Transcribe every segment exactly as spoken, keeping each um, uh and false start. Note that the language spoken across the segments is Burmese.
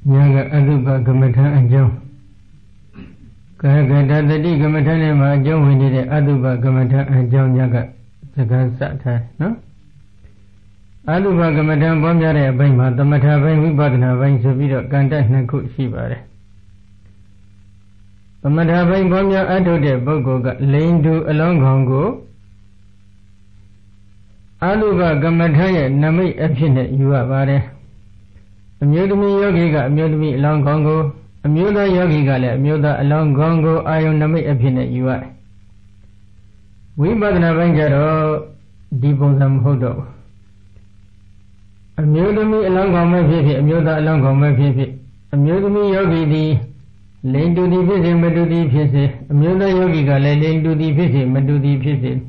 Nyaga adupa kamata ajau. Kagada tadi kamata ne ma ajau ini de adupa kamata ajau nyaga segan sata, no? Adupa kamata bomnya de bayi ma tamata bayi wibadna bayi sebidok kanda nakut sibare. Tamata bayi bomnya adu de bogo ga lendu along gongo. Adupa kamata ye namai apsine yuwa bare. Amyudami yogi ga amyudami along gongo. Amyuda yogi ga le amyuda along gongo ayun namai apsine yuwa. Wibadna bayi jaro dibongam hodo. Amyudami along gongo fifi amyuda along gongo fifi. Amyudami yogi di lendu di fisi madu di fisi. Amyuda yogi ga le lendu di fisi madu di fisi.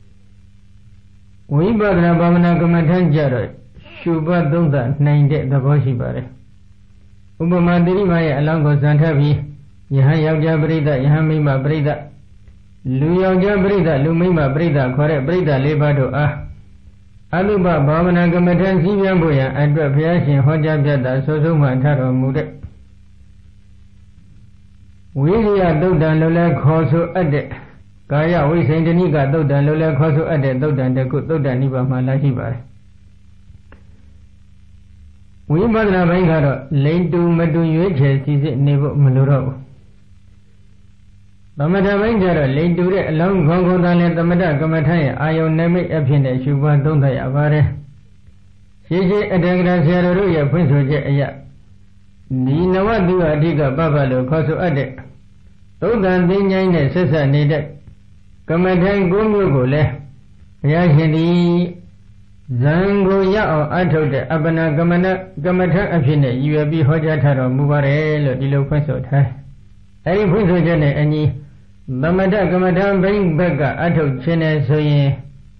Wibadna bhavana kamatan jaro shubha dungda nainde daboshi bare. Upama diri maya along go santabi yahan yauja brida yahan mima brida. Lu yauja brida lu mima brida kore brida lebado ah. Aluba bhavana kamatan sibyan boya adwa bhyashin hoja byada sosuma tharo mude. Wiriya dungda lola khoso adde. Kaya wisaindani ka dungda lola khoso adde dungda deku dungda nipa malashi bare. Wibadna bayi garo lendu madu yueche sisi nebo maluro. Tamata bayi jaro lendu re along gongo dale tamata kamataya ayo neme apsine shubha dungda ya bare. Sisi adagara siyaruru ya punso je aya. Ni nawa duwa diga babalo khoso adde. Dungda dinyai ne sasa nede. Kamataya gomyo go le. Yashindi Zango yao atode abana gamana gamata apine yuabi hoja tharo mubare lo dilo phunso thai. Eri phunso jene ani bamata gamata bain bagga athok chine so yin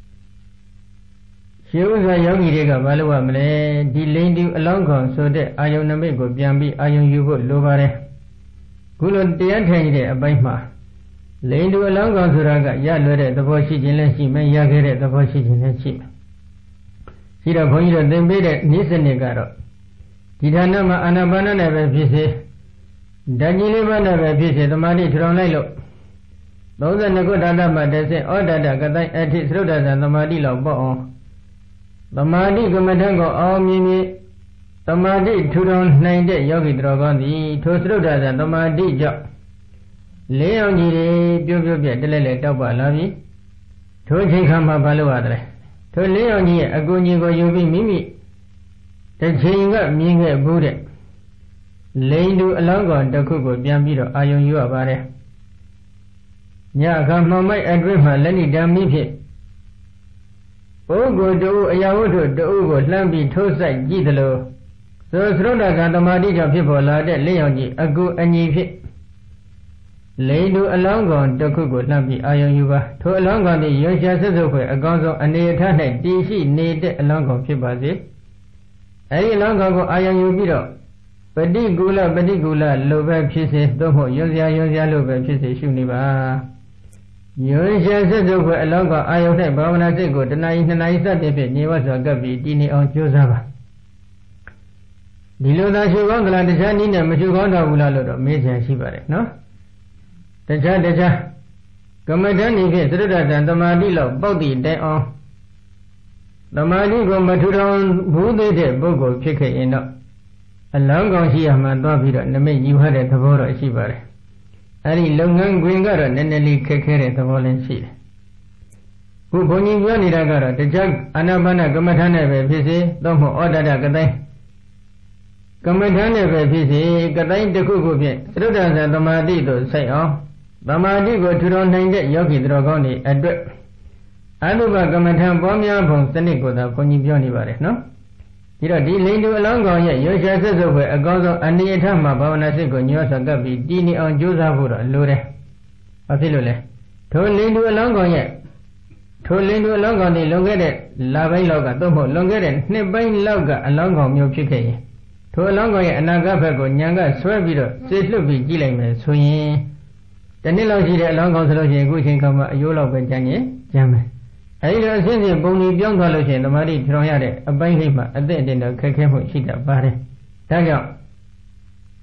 Shiusa yogiတွေကဘာလို့ရမလဲဒီလိန်တူအလောင်းကောင်ဆိုတဲ့အာယုန်နမိတ်ကိုပြန်ပြီးအာယုန်ယူဖို့လိုပါတယ်ခုလိုတရားထိုင်နေတဲ့အပိုင်းမှာလိန်တူအလောင်းကောင်ဆိုတာကရလွယ်တဲ့သဘောရှိခြင်းလည်းရှိမယ်ရခဲ့တဲ့သဘောရှိခြင်းလည်းရှိမယ်ရှိတော့ဘုန်းကြီးတို့သင်ပေးတဲ့နိစ္စနစ်ကတော့ဒီဌာနမှာအာနာပါနနဲ့ပဲဖြစ်စေဓာတ်ကြီးလေးပါးနဲ့ပဲဖြစ်စေသမာဓိထူထောင်လိုက်လို့သုံးဆယ်နှစ်ခုဓာတ်မှာတစ်ဆင့်ဩဒတကတိုင်းအထိသရုပ်ဒသသမာဓိလောက်ပေါ့အောင်သမာဓိကမ္မထံကိုအောင်မြင်မြင်သမာဓိထူထောင်နိုင်တဲ့ယောဂီတော်ကောင်းသည်ထိုသရုပ်ဒသသမာဓိကြောင့်လေးအောင်ကြီးတွေပြုတ်ပြုတ်ပြက်တလဲလဲတောက်ပါလာပြီထိုချိန်ခါမှာဘာလို့ရတယ်ထိုလေးအောင်ကြီးရဲ့အကူအညီကိုယူပြီးမိမိတစ်ချိန်ကမြင်ခဲ့ဘူးတဲ့လိန်တူအလောင်းကောင်တစ်ခုကိုပြန်ပြီးတော့အာယုံယူရပါတယ်ညအခါမှောင်မိုက်အတွင်းမှာလက်ဏိတံမိဖြစ်ပုဂ္ဂိုလ်တူအရာဝတ္ထုတူကိုလှမ်းပြီးထိုးဆိုင်ကြည့်သလိုသောသရုပ်ဒကသမာဓိကြောင့်ဖြစ်ပေါ်လာတဲ့လေးအောင်ကြီးအကူအညီဖြစ်လိန်တူအလောင်းကောင်တစ်ခုကိုလှမ်းပြီးအာယုံယူပါထိုအလောင်းကောင်သည်ရွှေရှာဆက်စုပ်ခွေအကောင်းဆုံးအနေအထား၌တည်ရှိနေတဲ့အလောင်းကောင်ဖြစ်ပါစေအဲဒီအလောင်းကောင်ကိုအာယုံယူပြီးတော့ပฏิကူလပฏิကူလလိုပဲဖြစ်စေသို့မဟုတ်ရွံ့စရာရွံ့စရာလိုပဲဖြစ်စေရှုနေပါရွှေရှာဆက်စုပ်ခွေအလောင်းကောင်အာယုံ၌ဘာဝနာစိတ်ကိုတဏှာကြီးနှစ်နာရီစတဲ့ဖြင့်နေဝတ်စွာကပ်ပြီးတည်နေအောင်ကြိုးစားပါဒီလိုသာရှုကောင်းကလားတခြားနည်းနဲ့မရှုကောင်းတော့ဘူးလားလို့တော့မေးချင်ရှိပါတယ်နော်တခြားတခြားကမ္မဋ္ဌာန်းဤဖြင့်သရတ္တတံသမာဓိလောက်ပေါက်တည်တိုင်အောင်သမာဓိကိုမထူထောင်ဘူးသေးတဲ့ပုဂ္ဂိုလ်ဖြစ်ခဲ့ရင်တော့အလောင်းကောင်ရှိရမှသွားပြီးတော့နမိတ်ယူရတဲ့သဘောတော့ရှိပါတယ်အဲဒီလုပ်ငန်းခွင်ကတော့နည်းနည်းလေးခက်ခဲတဲ့သဘောလည်းရှိတယ်ခုဘုန်းကြီးပြောနေတာကတော့တခြားအာနာပါနကမ္မဋ္ဌာန်းနဲ့ပဲဖြစ်စေသို့မဟုတ်ဩဒတကတိုင်းကမ္မဋ္ဌာန်းနဲ့ပဲဖြစ်စေကတိုင်းတစ်ခုခုဖြင့်သရုပ်ဒသသမာဓိတို့စိုက်အောင်သမာဓိကိုထူထောင်နိုင်တဲ့ယောဂီတော်ကောင်းတွေအတွက်အနုဘကမ္မထံပွားများပုံစနစ်ကိုသာဘုန်းကြီးပြောနေပါတယ်နော်ဒီတော့ဒီလိန်တူအလောင်းကောင်ရဲ့ရွှေရှာဆက်စုပ်ပဲအကောင်းဆုံးအနေအထားမှာဘာဝနာစိတ်ကိုညှောဆက်ကပ်ပြီးတည်နေအောင်ကြိုးစားဖို့တော့လိုတယ်ဘာဖြစ်လို့လဲထိုလိန်တူအလောင်းကောင်ရဲ့ထိုလိန်တူအလောင်းကောင်တွေလွန်ခဲ့တဲ့လပိုင်းလောက်ကသို့မဟုတ်လွန်ခဲ့တဲ့နှစ်ပိုင်းလောက်ကအလောင်းကောင်မျိုးဖြစ်ခဲ့ရင်ထိုအလောင်းကောင်ရဲ့အနာဂတ်ဘက်ကိုညံကဆွဲပြီးတော့စေလွတ်ပြီးကြည့်လိုက်မယ်ဆိုရင်တနည်းလောက်ရှိတဲ့အလောင်းကောင်ဆိုလို့ရှိရင်အခုချိန်ခါမှာအယိုးလောက်ပဲကျန်ရင်ကျန်မယ်အဲဒီလိုအစဉ်စဉ်ပုံကြီးပြောင်းသွားလို့ရှိရင်သမာဓိထူထောင်ရတဲ့အပိုင်းလေးမှာအသက်အတင်တော့ခက်ခဲမှုရှိတတ်ပါတယ်ဒါကြောင့်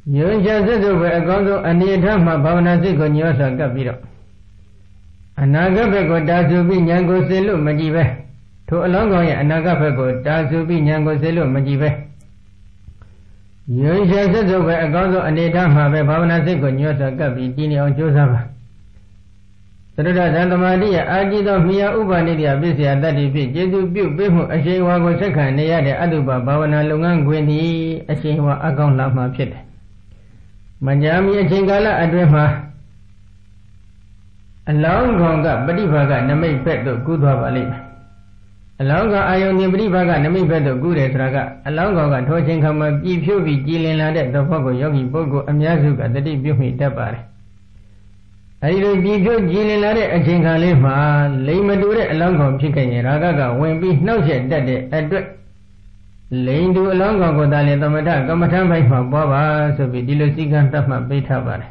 ယုံရှာဆက်စုပ်ပဲအကောင်းဆုံးအနေအထားမှာဘာဝနာစိတ်ကိုညှောစွာကပ်ပြီးတော့အနာဂတ်ဘက်ကိုတာဆူပြီးဉာဏ်ကိုစေလို့မကြည့်ပဲထိုအလောင်းကောင်ရဲ့အနာဂတ်ဘက်ကိုတာဆူပြီးဉာဏ်ကိုစေလို့မကြည့်ပဲယုံရှာဆက်စုပ်ပဲအကောင်းဆုံးအနေအထားမှာပဲဘာဝနာစိတ်ကိုညှောစွာကပ်ပြီးတည်နေအောင်ကြိုးစားပါသရဒသံသမာဓိရဲ့အာကြည့်သောမြာဥပနိဒယပစ္စယတတ္တိဖြင့်ကျေစုပြုပေးမှုအရှိန်ဝါကိုဆက်ခံနေရတဲ့အတုပဘာဝနာလုပ်ငန်းခွင်သည်အရှိန်ဝါအကောင်းလာမှာဖြစ်တယ်။မကြာမီအချိန်ကာလအတွင်းမှာအလောင်းကောင်ကပฏิဘာကနမိတ်ဘက်သို့ကူးသွားပါလိမ့်မယ်။အလောင်းကောင်အာယုန်ဉာဏ်ပฏิဘာကနမိတ်ဘက်သို့ကူးတယ်ဆိုတာကအလောင်းကောင်ကထိုချိန်ခါမှာပြည်ဖြိုးပြီးကြည်လင်လာတဲ့သဘောကိုယောဂီပုဂ္ဂိုလ်အများစုကတတိပြုမိတတ်ပါတယ်။အဲဒီလိုပြည်ဖြိုးကြည်လင်လာတဲ့အချိန်ခါလေးမှာလိမ်မတူတဲ့အလောင်းကောင်ဖြစ်ခဲ့ရင်ရာဂကဝင်ပြီးနှောက်ယှက်တတ်တဲ့အတွက်လိမ်တူအလောင်းကောင်ကိုသာလင်သမထကမ္မထမ်းပိုင်းမှာပွားပါဆိုပြီးဒီလိုစည်းကမ်းသတ်မှတ်ပေးထားပါတယ်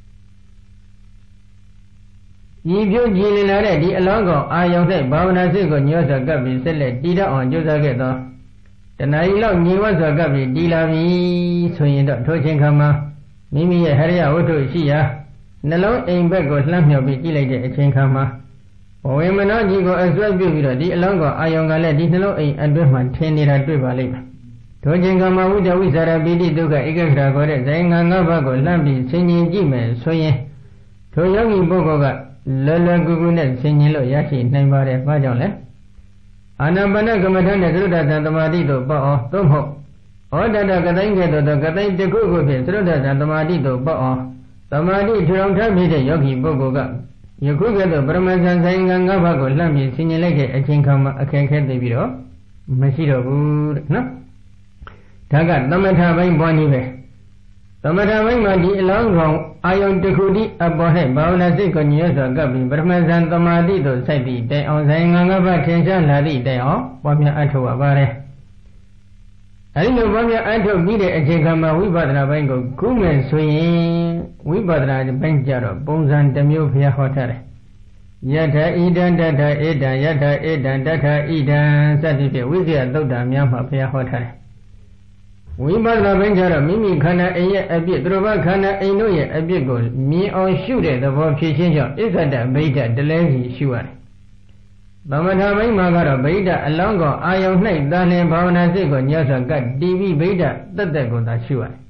။ဒီပြုကြည်လင်လာတဲ့ဒီအလောင်းကောင်အာယုန်၌ဘာဝနာစိတ်ကိုညှောစွာကပ်ပြီးဆက်လက်တည်တော့အောင်ကြိုးစားခဲ့သောတဏှာကြီးလောက်ညီဝတ်စွာကပ်ပြီးတည်လာပြီဆိုရင်တော့ထိုချိန်ခါမှာမိမိရဲ့ဟရိယဝတ္ထုရှိရာနှလုံးအိမ်ဘက်ကိုလှမ်းမြောက်ပြီးကြည့်လိုက်တဲ့အချိန်ခါမှာဘဝေမနောကြီးကိုအစွဲပြုပြီးတော့ဒီအလောင်းကောင်အာယုန်ကလည်းဒီနှလုံးအိမ်အတွင်းမှာထင်နေတာတွေ့ပါလိမ့်မယ်။ထိုချိန်ခါမှာဝိတ္တဝိဇာရပိဋိဒုက္ခဧကခရာခေါ်တဲ့ဇိုင်ငံငါးပါးကိုလှမ်းပြီးဆင်ញင်ကြည့်မယ်ဆိုရင်ထိုယောဂီပုဂ္ဂိုလ်ကလွယ်လွယ်ကူကူနဲ့ဆင်ញင်လို့ရရှိနိုင်ပါတယ်။ဘာကြောင့်လဲ။အာနာပါနကမ္မထာနဲ့သရုဒ္ဓသံသမာဓိတို့ပေါ့အောင်သို့မဟုတ်ဩတတကသိုင်းကဲ့သို့သောကသိုင်းတစ်ခုခုဖြင့်သရုဒ္ဓသံသမာဓိတို့ပေါ့အောင်သမာဓိထူထောင်ထားပြီးတဲ့ယောဂီပုဂ္ဂိုလ်ကယခုကဲ့သို့ပရမဇန်ဆိုင်ငံငါးပါးကိုလှမ်းပြီးဆင်ញင်လိုက်တဲ့အချိန်ခါမှာအခက်ခဲသိပြီးတော့မရှိတော့ဘူးတဲ့နော်ဒါကသမထပိုင်းပွားနည်းပဲသမထပိုင်းမှာဒီအလောင်းကောင်အာယုန်တစ်ခုတည်းအပေါ်၌ဘာဝနာစိတ်ကိုညှို့စွာကပ်ပြီးပရမဇန်သမာဓိသို့စိုက်သည့်တိုင်အောင်ဆိုင်ငံငါးပါးထင်ရှားလာသည့်တိုင်အောင်ပွားများအထောက်ရပါတယ်အဲဒီလိုပွားများအထုတ်ပြီးတဲ့အချိန်ခါမှာဝိပဿနာပိုင်းကိုကူးမယ်ဆိုရင်ဝိပဿနာပိုင်းကြတော့ပုံစံတစ်မျိုးဘုရားဟောထားတယ်ယထာဣဒံတထဧတံယထာဧတံတထဣဒံစသဖြင့်ဝိဇ္ဇာသုတ်တံများမှာဘုရားဟောထားတယ်ဝိပဿနာပိုင်းကြတော့မိမိခန္ဓာအိမ်ရဲ့အပြစ်သူတော်ဘာခန္ဓာအိမ်တို့ရဲ့အပြစ်ကိုမြင်အောင်ရှုတဲ့သဘောဖြစ်ခြင်းကြောင့်ဣဇဒဗိဒ္ဓတလဲစီရှုရတယ်သမထပိုင်းမှာကတော့ဗိဒ္ဓအလောင်းကောင်အာယုန်၌သာလင်ဘာဝနာစိတ်ကိုညှောစွာကတည်ပြီးဗိဒ္ဓတတ်တဲ့ကိုသာရှုရတယ်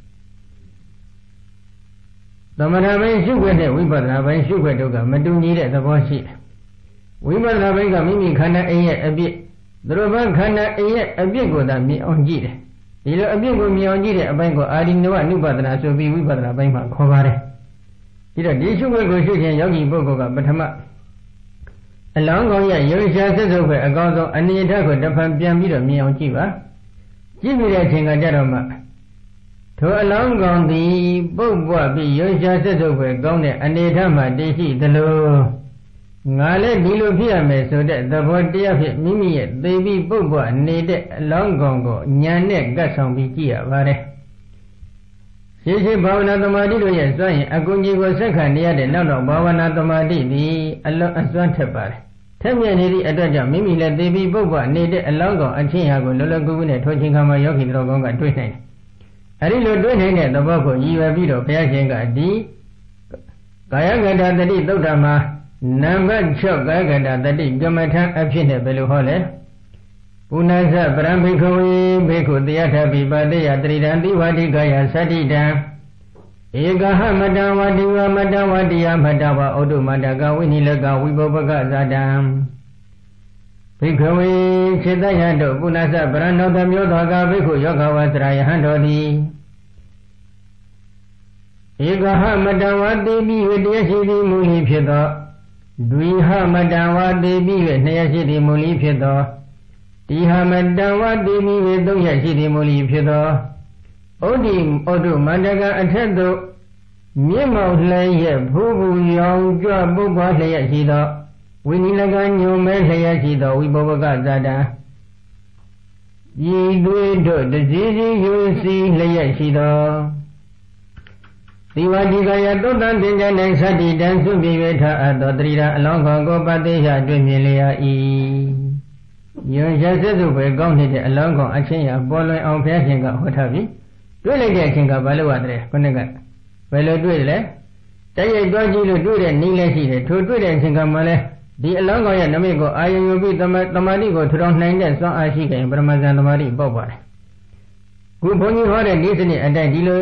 သမထပိုင်းရှုခွင့်နဲ့ဝိပဿနာပိုင်းရှုခွင့်တို့ကမတူညီတဲ့သဘောရှိတယ်ဝိပဿနာပိုင်းကမိမိခန္ဓာအိမ်ရဲ့အပြစ်သူတို့ဘာခန္ဓာအိမ်ရဲ့အပြစ်ကိုသာမြင်အောင်ကြည့်တယ်ဒီလိုအပြစ်ကိုမြင်အောင်ကြည့်တဲ့အပိုင်းကိုအာရိနဝနုပဒနာဆိုပြီးဝိပဿနာပိုင်းမှာခေါ်ပါတယ်ဒီတော့ဒီရှုခွင့်ကိုရှုခြင်းယောဂီပုဂ္ဂိုလ်ကပထမအလောင်းကောင်းရဲ့ရုပ်ရှားဆက်စုပ်ပဲအကောင်းဆုံးအနေအထားကိုတစ်ဖန်ပြန်ပြီးတော့မြင်အောင်ကြည့်ပါကြည့်ပြီးတဲ့အချိန်ကကြတော့မှထိုအလောင်းကောင်းသည်ပုပ်ပွားပြီးရုပ်ရှားဆက်စုပ်ပဲကောင်းတဲ့အနေအထားမှာတည်ရှိသလိုငါလည်းဒီလိုဖြစ်ရမယ်ဆိုတဲ့သဘောတရားဖြင့်မိမိရဲ့သေပြီးပုပ်ပွားနေတဲ့အလောင်းကောင်းကိုဉာဏ်နဲ့ကပ်ဆောင်ပြီးကြည့်ရပါတယ်ရှင်းရှင်းဘာဝနာသမာဓိတို့ရဲ့စွန့်ရင်အကုန်ကြီးကိုဆက်ခံနေရတဲ့နောက်တော့ဘာဝနာသမာဓိသည်အလွန်အစွမ်းထက်ပါတယ်ထက်မြက်နေသည့်အတွက်ကြောင့်မိမိလည်းသေပြီးပုပ်ပွားနေတဲ့အလောင်းကောင်အချင်းဟာကိုလောလောကူကူနဲ့ထိုချင်းခါမှာယောဂီတော်ကောင်းကတွေ့နိုင်တယ်အဲဒီလိုတွေ့နိုင်တဲ့သဘောကိုရည်ရွယ်ပြီးတော့ဘုရားရှင်ကဒီကာယကတ္တတတိသုတ်တမှာနံပါတ်၆ကာယကတ္တတတိကမ္မထအဖြစ်နဲ့ဘယ်လိုဟောလဲပုဏ္ဏဇပရံဘိခဝေဘိက္ခုတရားထပိပါတေယတရိဒံတိဝတိကာယသတ္တိတံဧကဟမတံဝတိဝမတံဝတိယမတဝဩတုမတကဝိနိလကဝိပုပ္ပကဇာတံဘိခဝေစေတယံတို့ပုဏ္ဏဇပရံနောတမျိုးသောကဘိက္ခုယောဂဝသရယဟံတော်သည်ဧကဟမတံဝတိပိဝတရားရှိသည်မူလီဖြစ်သောဒွိဟမတံဝတိပိဝနှစ်ရရှိသည်မူလီဖြစ်သောတိဟမတံဝတိပိဝသုံးရရှိသည်မူလီဖြစ်သောဩဒီဩတုမန္တကအထက်သို့မြင့်မောက်လျက်ဖူးဖူးရောင်ကြွပုပ္ပလျက်ရှိသောဝိနိလကညုံမဲလျက်ရှိသောဝိပုပ္ပကဇာတံဤသွေးတို့တစည်းစည်းယူစီလျက်ရှိသောဒီဝတိကယသုတ္တံသင်္ကြန်၌သတ္တိတံစွန့်ပြေ၍ထအပ်သောတရိဒံအလောင်းကောင်ကိုပတိယတွေ့မြင်လျက်၏ယွန်ရဆက်စုပဲကောင်းနေတဲ့အလောင်းကောင်အချင်းရပေါ်လွင်အောင်ဘုရားရှင်ကဟောထားပြီတွေ့လိုက်တဲ့အချိန်ကဘာလို့ရတယ်ခုနကဘယ်လိုတွေ့လဲတိုက်ရိုက်သွားကြည့်လို့တွေ့တဲ့နည်းလည်းရှိတယ်ထိုတွေ့တဲ့အချိန်ကမှလည်းဒီအလောင်းကောင်ရဲ့နမိတ်ကိုအာယုံယူပြီးတမတိကိုထူထောင်နိုင်တဲ့စွမ်းအားရှိခင်ပရမဇန်တမာတိပေါက်ပါတယ်ခုဘုန်းကြီးဟောတဲ့ဒီစနစ်အတိုင်းဒီလို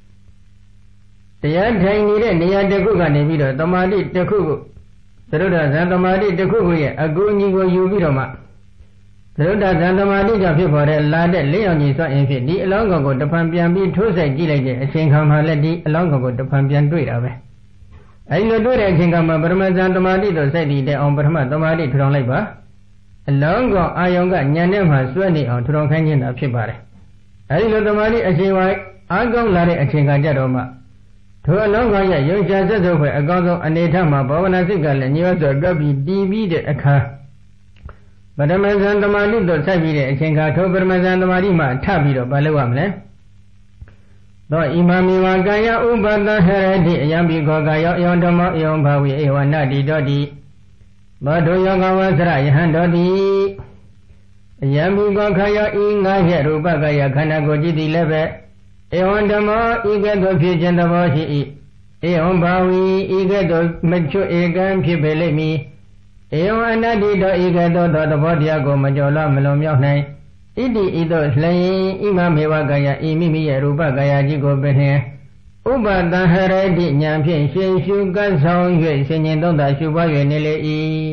တရားထိုင်နေတဲ့နေရာတစ်ခုကနေပြီးတော့တမာတိတစ်ခုကိုသရုဒ္ဓဇန်တမာတိတစ်ခုကိုရဲ့အကူအညီကိုယူပြီးတော့မှသရုဒ္ဓဇန်တမာတိကြောင့်ဖြစ်ပေါ်တဲ့လာတဲ့လင်းအောင်ကြီးစွမ်းအင်ဖြစ်ဒီအလောင်းကောင်ကိုတဖန်ပြန်ပြီးထိုးဆိုင်ကြည့်လိုက်တဲ့အချိန်ခါမှလည်းဒီအလောင်းကောင်ကိုတဖန်ပြန်တွေ့တာပဲအဲဒီလိုတွေ့တဲ့အချိန်ခါမှာပရမဇန်တမာတိတို့စိုက်တည်တဲ့အောင်ပထမတမာတိထူထောင်လိုက်ပါအလောင်းကောင်အာယုံကညံထဲမှာစွဲနေအောင်ထူထောင်ခိုင်းခြင်းတာဖြစ်ပါတယ်အဲဒီလိုတမာတိအချိန်ဝိုင်းအားကောင်းလာတဲ့အချိန်ခါကြတော့မှထိုအလောင်းကောင်ရဲ့ရုပ်ရှားစက်စုပ်ပဲအကောင်းဆုံးအနေထားမှာဘာဝနာစိတ်ကလည်းညှို့စွာတွက်ပြီးတည်ပြီးတဲ့အခါပရမဇန်တမာတိတို့စိုက်ပြီးတဲ့အချိန်ခါထိုပရမဇန်တမာတိမှထပြီးတော့ဘာလုပ်ရမလဲသောဣမမေဝကာယဥပတဟရတိအယံဘိခောကာယောယောဓမ္မောယောဘာဝိဧဝနတိတောတိဘောဓယောဂဝသရယဟံတောတိအယံဘိခောကာယောဤငါးရဲ့ရူပကာယခန္ဓာကိုကြည့်သည်လည်းပဲဧဝံဓမ္မောဤကဲ့သို့ဖြစ်ခြင်းသဘောရှိ၏ဧဝံဘာဝိဤကဲ့သို့မချွတ်ဧကံဖြစ်ပေလိမ့်မည်ဧဝံအနတ္တိတောဤကဲ့သို့သောသဘောတရားကိုမကျော်လွှားမလွန်မြောက်နိုင်ဣတိဤသို့လျင်ဣမမေဝကာယဤမိမိရဲ့ရူပကာယကြီးကိုပင်ဥပတဟရတိဉာဏ်ဖြင့်ရှင်ရှုကပ်ဆောင်၍ဆင်ញင်သုံးသာရှုပွား၍နေလေ၏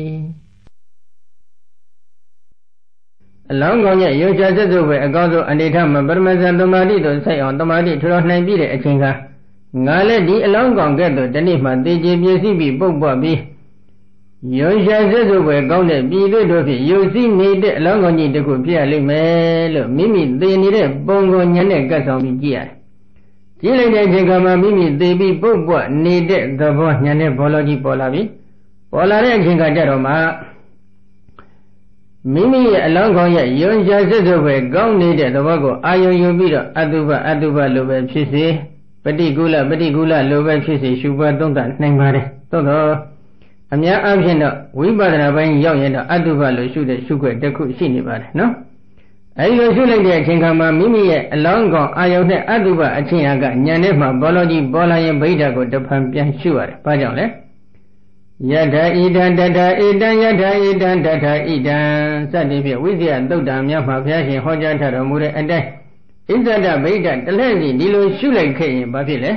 အလောင်းကောင်ရဲ့ရုပ်ရှားစက်စုပ်ပဲအကောင်းဆုံးအနေထားမှာပရမဇန်တမာတိတို့စိုက်အောင်တမာတိထူထောင်နိုင်ပြီးတဲ့အချိန်ကငါလည်းဒီအလောင်းကောင်ကဲ့သို့တနေ့မှသေခြင်းပြည့်စည်ပြီးပုတ်ပွားပြီးရုပ်ရှားစက်စုပ်ပဲကောင်းတဲ့ပြည်သူတို့ဖြင့်ယုံစည်းနေတဲ့အလောင်းကောင်ကြီးတစ်ခုဖြစ်ရလိမ့်မယ်လို့မိမိသိနေတဲ့ပုံကိုဉာဏ်နဲ့ကပ်ဆောင်ပြီးကြည့်ရတယ်ကြည့်လိုက်တဲ့အချိန်ကမှမိမိသိပြီးပုတ်ပွားနေတဲ့သဘောဉာဏ်နဲ့ဘောလောကြီးပေါ်လာပြီပေါ်လာတဲ့အချိန်ကကြတော့မှမိမိရဲ့အလောင်းကောင်ရဲ့ယုံရှားစက်စုပ်ပဲကောင်းနေတဲ့သဘောကိုအာယုံယူပြီးတော့အတုပအတုပလိုပဲဖြစ်စေပฏิကူလပฏิကူလလိုပဲဖြစ်စေရှုပွားသုံးသပ်နိုင်ပါတယ်သို့တော့အများအားဖြင့်တော့ဝိပဿနာပိုင်းရောက်ရင်တော့အတုပလိုရှုတဲ့ရှုခွက်တစ်ခုရှိနေပါတယ်နော်အဲဒီလိုရှုလိုက်တဲ့အချိန်ခါမှာမိမိရဲ့အလောင်းကောင်အာယုံနဲ့အတုပအချင်းအားကညံထဲမှာဘောလောကြီးပေါ်လာရင်ဗိဓာကိုတဖန်ပြန်ရှုရတယ်ဘာကြောင့်လဲယထာဣဒံတထာဣဒံယထာဣဒံတထာဣဒံစသည်ဖြင့်ဝိဇ္ဇာသုတ်တံများမှာဘုရားရှင်ဟောကြားထားတော်မူတဲ့အတိုင်းဣဇဒဗိဓာတလဲစီဒီလိုရှုလိုက်ခဲ့ရင်ဘာဖြစ်လဲ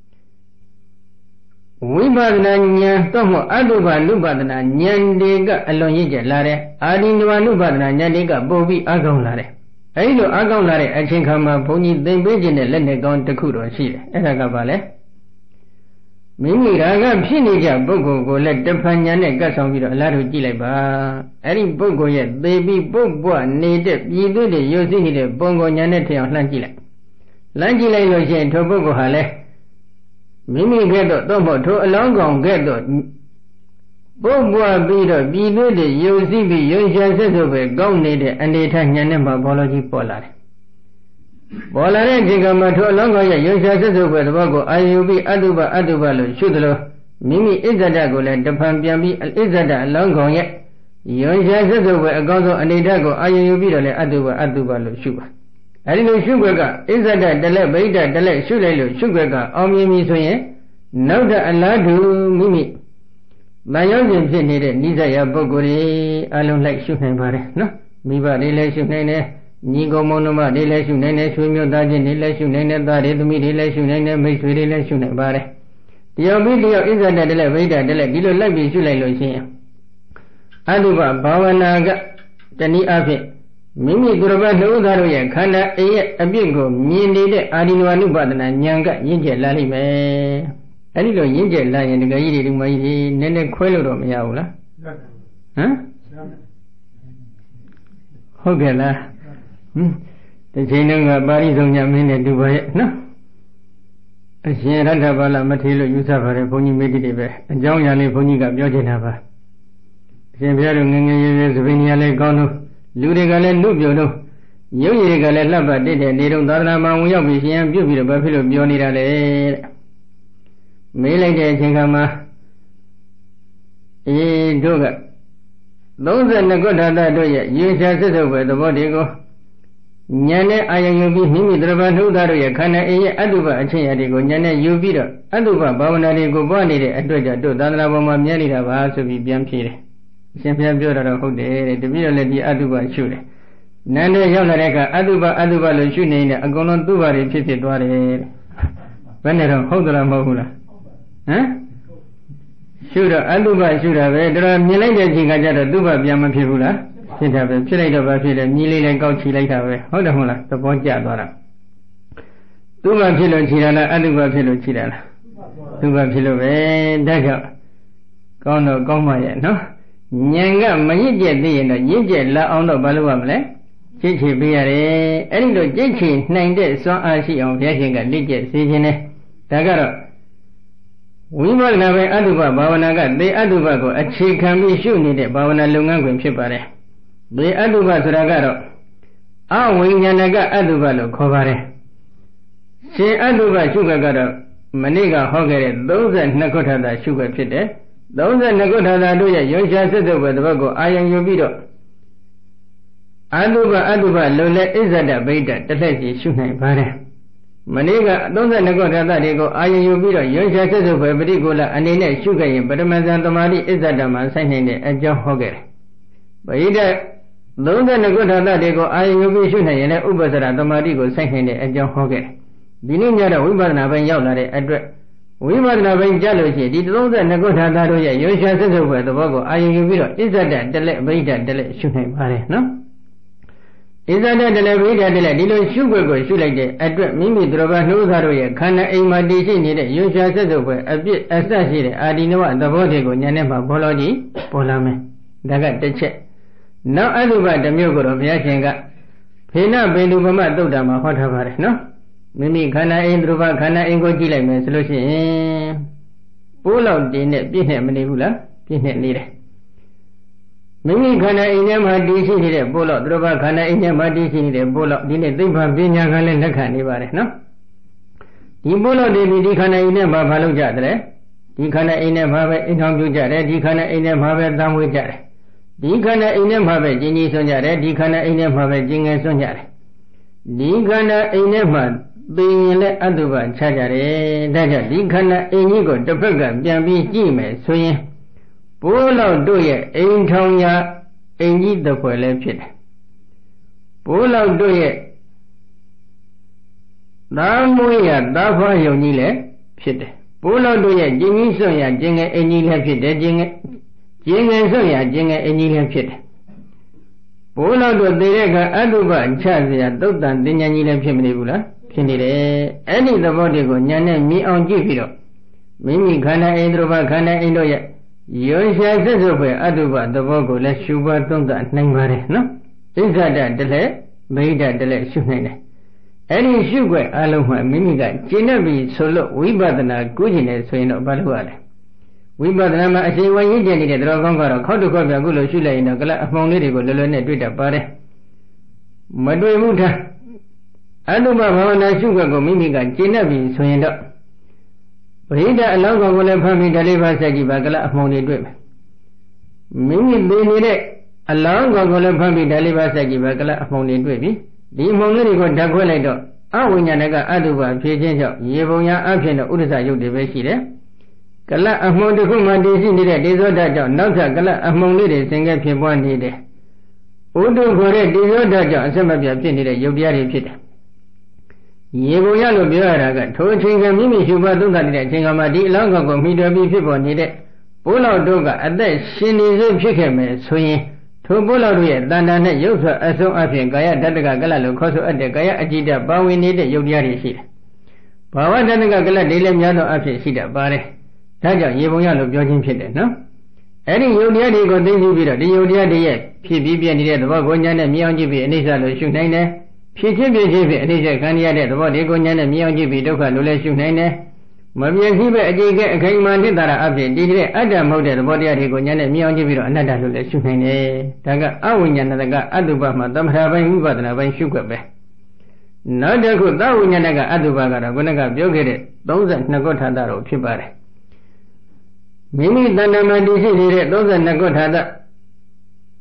ဝိပဿနာဉာဏ်တော့မှအတုပနုပဒနာဉာဏ်တွေကအလွန်ရင့်ကျက်လာတယ်အာဒီနဝနုပဒနာဉာဏ်တွေကပို့ပြီးအကောင်းလာတယ်အဲဒီလိုအကောင်းလာတဲ့အချိန်ခါမှာဘုန်းကြီးသင်ပေးခြင်းတဲ့လက်နဲ့ကောင်းတစ်ခုတော့ရှိတယ်အဲ့ဒါကဘာလဲမိမိရာဂဖြစ်နေကြပုဂ္ဂိုလ်ကိုလည်းတဖန်ဉာဏ်နဲ့ကပ်ဆောင်ပြီးတော့အလားတူကြည့်လိုက်ပါအဲ့ဒီပုဂ္ဂိုလ်ရဲ့သေပြီးပုတ်ပွားနေတဲ့ပြည်သူတွေရုပ်သိနေတဲ့ပုံကိုဉာဏ်နဲ့ထင်အောင်လှမ်းကြည့်လိုက်လှမ်းကြည့်လိုက်လို့ရှိရင်ထိုပုဂ္ဂိုလ်ဟာလည်းမိမိကဲ့သို့တော့မဟုတ်ထိုအလောင်းကောင်ကဲ့သို့ပုတ်ပွားပြီးတော့ပြည်သူတွေရုပ်သိပြီးရုပ်ရှားဆက်ဆိုပဲကောင်းနေတဲ့အနေထားဉာဏ်နဲ့မှဘောလောကြီးပေါ်လာတယ်ပေါ်လာတဲ့ဒီကမှာထိုအလောင်းကောင်ရဲ့ရုပ်ရှားဆက်စုပ်ပဲသဘောကိုအာယုပြီးအတုပအတုပလို့ရှုသလိုမိမိဣဇဒကိုလည်းတဖန်ပြန်ပြီးဣဇဒအလောင်းကောင်ရဲ့ရုပ်ရှားဆက်စုပ်ပဲအကောင်းဆုံးအနေထားကိုအာယုပြီးတော့လည်းအတုပအတုပလို့ရှုပါအဲဒီလိုရှုခွက်ကဣဇဒတလက်ဗိဓာတလက်ရှုလိုက်လို့ရှုခွက်ကအောင်မြင်ပြီဆိုရင်နောက်တဲ့အလားတူမိမိမယောဇဉ်ဖြစ်နေတဲ့နိစ္စယပုဂ္ဂိုလ်တွေအလုံးလိုက်ရှုနိုင်ပါတယ်နော်မိဘတွေလည်းရှုနိုင်တယ်ညီကောင်မောင်နှမတွေလည်းရှုနိုင်တယ်ဆွေမျိုးသားချင်းတွေလည်းရှုနိုင်တယ်သားတွေသမီးတွေလည်းရှုနိုင်တယ်မိတ်ဆွေတွေလည်းရှုနိုင်ပါတယ်တရားပြီးတရားဣဇဒတလည်းဗိဓာတလည်းဒီလိုလိုက်ပြီးရှုလိုက်လို့ရှိရင်အတုပဘာဝနာကတနည်းအားဖြင့်မိမိသူတော်ဘာနှုတ်သားတို့ရဲ့ခန္ဓာအိရဲ့အပြစ်ကိုမြင်နေတဲ့အာဒီနဝနုပဒနာဉာဏ်ကရင့်ကျက်လာလိမ့်မယ်အဲဒီလိုရင့်ကျက်လာရင်တကယ်ကြီးတွေဒီမကြီးတွေနည်းနည်းခွဲလို့တော့မရဘူးလားဟမ်ဟုတ်ကဲ့လားဟမ်ဒီချိန်တုန်းကပါဠိဆုံးညမင်းနဲ့တူပါရဲ့နော်အရှင်ရတ္ထဘာလမထေရလို့ယူဆပါတယ်ဘုန်းကြီးမေတ္တိတွေပဲအကြောင်းအရာလေးဘုန်းကြီးကပြောချင်တာပါအရှင်ဘုရားတို့ငငယ်ရွယ်ရွယ်သဘင်ညာလေးကောင်းလို့လူတွေကလည်းနှုတ်ပြုံတော့ရုပ်ရည်တွေကလည်းလှပတက်တဲ့နေတော့သာသနာမှာဝင်ရောက်ပြီးရှင်ပြုတ်ပြီးတော့ဘာဖြစ်လို့ပြောနေတာလဲတဲ့မေးလိုက်တဲ့အချိန်ခါမှာအေးတို့ကသုံးဆယ်နှစ်ခုထာတတို့ရဲ့ရေရှားစစ်စုပ်ပဲသဘောတွေကိုညာနဲ့အာယုံယူပြီးမိမိတရဘာနှုတ်သားတို့ရဲ့ခန္ဓာအိမ်ရဲ့အတုပအချင်းရာတွေကိုညာနဲ့ယူပြီးတော့အတုပဘာဝနာတွေကိုပွားနေတဲ့အတွက်ကြောင့်တို့သာသနာပေါ်မှာမြဲနေတာပါဆိုပြီးပြန်ဖြေတယ်အရှင်ဘုရားပြောတာတော့ဟုတ်တယ်တဲ့တပည့်တော်လည်းဒီအတုပရှုတယ်နန်းနဲ့ရောက်လာတဲ့အခါအတုပအတုပလို့ရှုနေနေအကုန်လုံးသူ့ဘာတွေဖြစ်ဖြစ်သွားတယ်တဲ့ဘယ်နဲ့တော့ဟုတ်သလားမဟုတ်ဘူးလားဟမ်ရှုတော့အတုပရှုတာပဲတော်မြင်လိုက်တဲ့အချိန်ကကျတော့သူ့ဘာပြန်မဖြစ်ဘူးလားဖြစ်တာပဲဖြစ်လိုက်တော့ဘာဖြစ်လဲမြည်လေးလည်းကောက်ချီလိုက်တာပဲဟုတ်တယ်မဟုတ်လားသဘောကျသွားတာသူ့ဘာဖြစ်လို့ချီတာလားအတုပဖြစ်လို့ချီတာလားသူ့ဘာဖြစ်လို့ပဲဒါကြောင့်ကောင်းတော့ကောင်းပါရဲ့နော်ဉာဏ်ကမရင့်ကျက်သေးရင်တော့ရင့်ကျက်လာအောင်တော့ဘာလုပ်ရမလဲကြိတ်ချီပေးရတယ်အဲ့ဒီလိုကြိတ်ချီနိုင်တဲ့စွမ်းအားရှိအောင်ဘုရားရှင်ကလက်ကျက်စေခြင်းနဲ့ဒါကတော့ဝိပဿနာပဲအတုပဘာဝနာကသေအတုပကိုအခြေခံပြီးရှုနေတဲ့ဘာဝနာလုပ်ငန်းခွင်ဖြစ်ပါတယ်သေအတုပဆိုတာကတော့အဝိညာဏကအတုပလို့ခေါ်ပါတယ်ရှင်အတုပရှုခကတော့မနေ့ကဟောခဲ့တဲ့သုံးဆယ်နှစ်ခုထတာရှုခဖြစ်တယ်သုံးဆယ်နှစ်ခုထတာတို့ရဲ့ရုပ်ရှားစစ်စစ်ပဲတပတ်ကိုအာယံယူပြီးတော့အတုပအတုပလုံလဲဣဇဒဗိဒ္ဓတစ်လက်စီရှုနိုင်ပါတယ်မနေ့ကသုံးဆယ်နှစ်ခုထတာတွေကိုအာယံယူပြီးတော့ရုပ်ရှားစစ်စစ်ပဲပရိကိုလအနေနဲ့ရှုခဲ့ရင်ပထမဇန်သမာဓိဣဇဒမှာဆိုင်နေတဲ့အကြောင်းဟောခဲ့တယ်ဗိဒ္ဓသုံးဆယ်နှစ်ခုထတာတွေကိုအာယံယူပြီးရှုနိုင်ရင်လည်းဥပ္ပစရသမာဓိကိုဆိုင်နေတဲ့အကြောင်းဟောခဲ့တယ်ဒီနေ့ညတော့ဝိပဿနာပိုင်းရောက်လာတဲ့အတွက်ဝိပဿနာပိုင်းကြားလို့ရှိရင်ဒီသုံးဆယ်နှစ်ခုထာတာတို့ရဲ့ရုပ်ရှားစစ်စုပ်ပဲသဘောကိုအာရုံယူပြီးတော့ဣဇဒတလက်ဗိဒတလက်ရှုနိုင်ပါတယ်နော်ဣဇဒတလက်ဗိဒတလက်ဒီလိုရှုွက်ကိုရှုလိုက်တဲ့အတွက်မိမိတို့ဘာနှိုးသားတို့ရဲ့ခန္ဓာအိမ်မှာတည်ရှိနေတဲ့ရုပ်ရှားစစ်စုပ်ပဲအပြစ်အဆက်ရှိတဲ့အာဒီနဝသဘောတွေကိုဉာဏ်နဲ့မှဘောလို့ကြည့်ပေါ်လာမယ်ဒါကတစ်ချက်နောက်အတုပတစ်မျိုးကိုတော့ဘုရားရှင်ကဖေနဗေဒုပမသုတ်တာမှာဟောထားပါတယ်နော်မိမိခန္ဓာအိမ်သူဘာခန္ဓာအိမ်ကိုကြည့်လိုက်မယ်ဆိုလို့ရှိရင်ပိုးလောက်တင်းနဲ့ပြည့်နဲ့မနေဘူးလားပြည့်နဲ့နေတယ်မိမိခန္ဓာအိမ်ထဲမှာတည်ရှိနေတဲ့ပိုးလောက်သူဘာခန္ဓာအိမ်ထဲမှာတည်ရှိနေတဲ့ပိုးလောက်ဒီနေ့သိပ္ပံပညာကလည်းလက်ခံနေပါတယ်နော်ဒီပိုးလောက်ဒီဒီခန္ဓာအိမ်ထဲမှာဘာလုပ်ကြတယ်ဒီခန္ဓာအိမ်ထဲမှာပဲအိမ်ထောင်ပြုကြတယ်ဒီခန္ဓာအိမ်ထဲမှာပဲတန်ဝေးကြတယ်ဒီခန္ဓာအိမ်ထဲမှာပဲကျင်းကြီးဆွံ့ကြတယ်ဒီခန္ဓာအိမ်ထဲမှာပဲကျင်းငယ်ဆွံ့ကြတယ်ဒီခန္ဓာအိမ်ထဲမှာသိရင်လည်းအတုပချကြတယ်ဒါကြောင့်ဒီခန္ဓာအိမ်ကြီးကိုတစ်ဖက်ကပြန်ပြီးကြည့်မယ်ဆိုရင်ပိုးလောက်တို့ရဲ့အိမ်ထောင်ရာအိမ်ကြီးတစ်ခွက်လည်းဖြစ်တယ်ပိုးလောက်တို့ရဲ့သာမွေးရသာဖွားယုံကြီးလည်းဖြစ်တယ်ပိုးလောက်တို့ရဲ့ကျင်းကြီးဆွံ့ရကျင်းငယ်အိမ်ကြီးလည်းဖြစ်တယ်ကျင်းငယ်ကျင်းငယ်ဆွံ့ရကျင်းငယ်အိမ်ကြီးလည်းဖြစ်တယ်ဘိုးလောက်တို့သိတဲ့အခါအတုပချเสียသုတ်တန်တင်ညာကြီးလည်းဖြစ်မနေဘူးလားဖြစ်နေတယ်အဲ့ဒီသဘောတွေကိုဉာဏ်နဲ့မြင်အောင်ကြည့်ပြီးတော့မိမိခန္ဓာအိမ်တို့ဘာခန္ဓာအိမ်တို့ရဲ့ရုပ်ရှားစစ်စုပ်ပဲအတုပသဘောကိုလည်းရှုပါသုံးသနိုင်ပါတယ်နော်ဣဇဒတလည်းဗိဒတလည်းရှုနိုင်တယ်အဲ့ဒီရှုွက်အလုံးမှာမိမိကကျင့်တတ်ပြီးဆိုလို့ဝိပဿနာကုကျင်နေဆိုရင်တော့ဘာလို့ရလဲဝိပဿနာမှာအချိန်ဝရင်းကျင်နေတဲ့တော်ကောင်းကတော့ခောက်တစ်ခွက်ပြခုလိုရှုလိုက်ရင်တော့ကလအမှောင်လေးတွေကိုလွယ်လွယ်နဲ့တွေ့တတ်ပါတယ်မတွေ့ဘူးထားအတုပဘာဝနာရှုွက်ကိုမိမိကကျင့်တတ်ပြီးဆိုရင်တော့ပရိဒအလောင်းကောင်ကိုလည်းဖမ်းပြီးဓာလေးပါဆက်ကြည့်ပါကလအမှောင်တွေတွေ့မယ်မိမိသိနေတဲ့အလောင်းကောင်ကိုလည်းဖမ်းပြီးဓာလေးပါဆက်ကြည့်ပါကလအမှောင်တွေတွေ့ပြီဒီအမှောင်လေးတွေကိုဓာတ်ခွဲလိုက်တော့အဝိညာဏကအတုပဖြည့်ခြင်းကြောင့်ရေပုံညာအဖြစ်နဲ့ဥဒ္ဒဇယုတ်တွေပဲရှိတယ်ကလအမှောင်တစ်ခုမှတည်ရှိနေတဲ့ဒေဇောဓာတ်ကြောင့်နောက်ထပ်ကလအမှောင်လေးတွေသင်္ကဲဖြစ်ပွားနေတယ်ဥဒ္ဒခေါ်တဲ့ဒေဇောဓာတ်ကြောင့်အဆက်မပြတ်ဖြစ်နေတဲ့ယုတ်တရားတွေဖြစ်တယ်ရေပုံရလို့ပြောရတာကထိုအချိန်ကမိမိရှုပါသုံးသပ်နေတဲ့အချိန်ကမှဒီအလောင်းကောင်ကိုမိတော်ပြီးဖြစ်ပေါ်နေတဲ့ပိုးလောက်တို့ကအသက်ရှင်နေစေဖြစ်ခဲ့မယ်ဆိုရင်ထိုပိုးလောက်တို့ရဲ့တဏ္ဍာနဲ့ရုပ်ဆွအဆုံးအဖြစ်ကာယတတ္တကကလလို့ခေါ်ဆိုအပ်တဲ့ကာယအကြည့်တပါဝင်နေတဲ့ယုတ်တရားတွေရှိတယ်။ဘာဝတတ္တကကလတွေလည်းများသောအဖြစ်ရှိတတ်ပါတယ်။ဒါကြောင့်ရေပုံရလို့ပြောခြင်းဖြစ်တယ်နော်။အဲဒီယုတ်တရားတွေကိုသိသိပြီးတော့ဒီယုတ်တရားတွေရဲ့ဖြစ်ပြီးပြနေတဲ့သဘောကိုညာနဲ့မြင်အောင်ကြည့်ပြီးအနိစ္စလို့ရှုနိုင်တယ်။ဖြစ်ချင်းဖြစ်ချင်းဖြစ်အနိစ္စခံရတဲ့သဘောတွေကိုညာနဲ့မြင်အောင်ကြည့်ပြီးဒုက္ခလို့လည်းရှုနိုင်တယ်။မမြင်ရှိပဲအကြိတ်ကအခိုင်အမာနှစ်သာရအဖြစ်ဒီတဲ့အတ္တမဟုတ်တဲ့သဘောတရားတွေကိုညာနဲ့မြင်အောင်ကြည့်ပြီးတော့အနတ္တလို့လည်းရှုနိုင်တယ်။ဒါကအဝိညာဏတကအတုပမှာသမထပိုင်းဝိပဿနာပိုင်းရှုခွက်ပဲ။နောက်တစ်ခုသဝိညာဏကအတုပကတော့ခုနကပြောခဲ့တဲ့သုံးဆယ်နှစ်ခုထာတာတော့ဖြစ်ပါတယ်။မိမိတဏ္ဍာမှာတည်ရှိနေတဲ့သုံးဆယ်နှစ်ခုထာတာ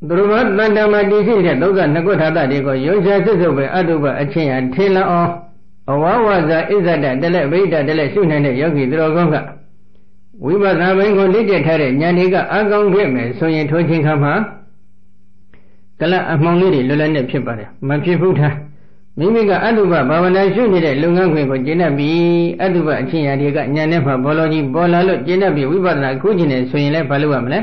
သူတို့ကတန်တမာတည်ရှိတဲ့ဒုက္ခနှစ်ခုထာတတွေကိုယုံရှာစွတ်စွတ်ပဲအတုပအချင်းရထင်လောအောင်အဝဝဇာဣဇဒတလက်ဗိဒတလက်ရှုနိုင်တဲ့ယောဂီသူတော်ကောင်းကဝိပဿနာဘိုင်းကိုလေ့ကျက်ထားတဲ့ဉာဏ်တွေကအကောင်းခဲ့မယ်ဆိုရင်ထိုချိန်ခါမှာကလအမှောင်လေးတွေလွတ်လပ်နေဖြစ်ပါတယ်မဖြစ်ဘူးထားမိမိကအတုပဘာဝနာရှုနေတဲ့လုပ်ငန်းခွင်ကိုကျင့်တတ်ပြီးအတုပအချင်းရာတွေကဉာဏ်နဲ့မှဘောလုံးကြီးပေါ်လာလို့ကျင့်တတ်ပြီးဝိပဿနာခုကျင်နေဆိုရင်လည်းဘာလုပ်ရမလဲ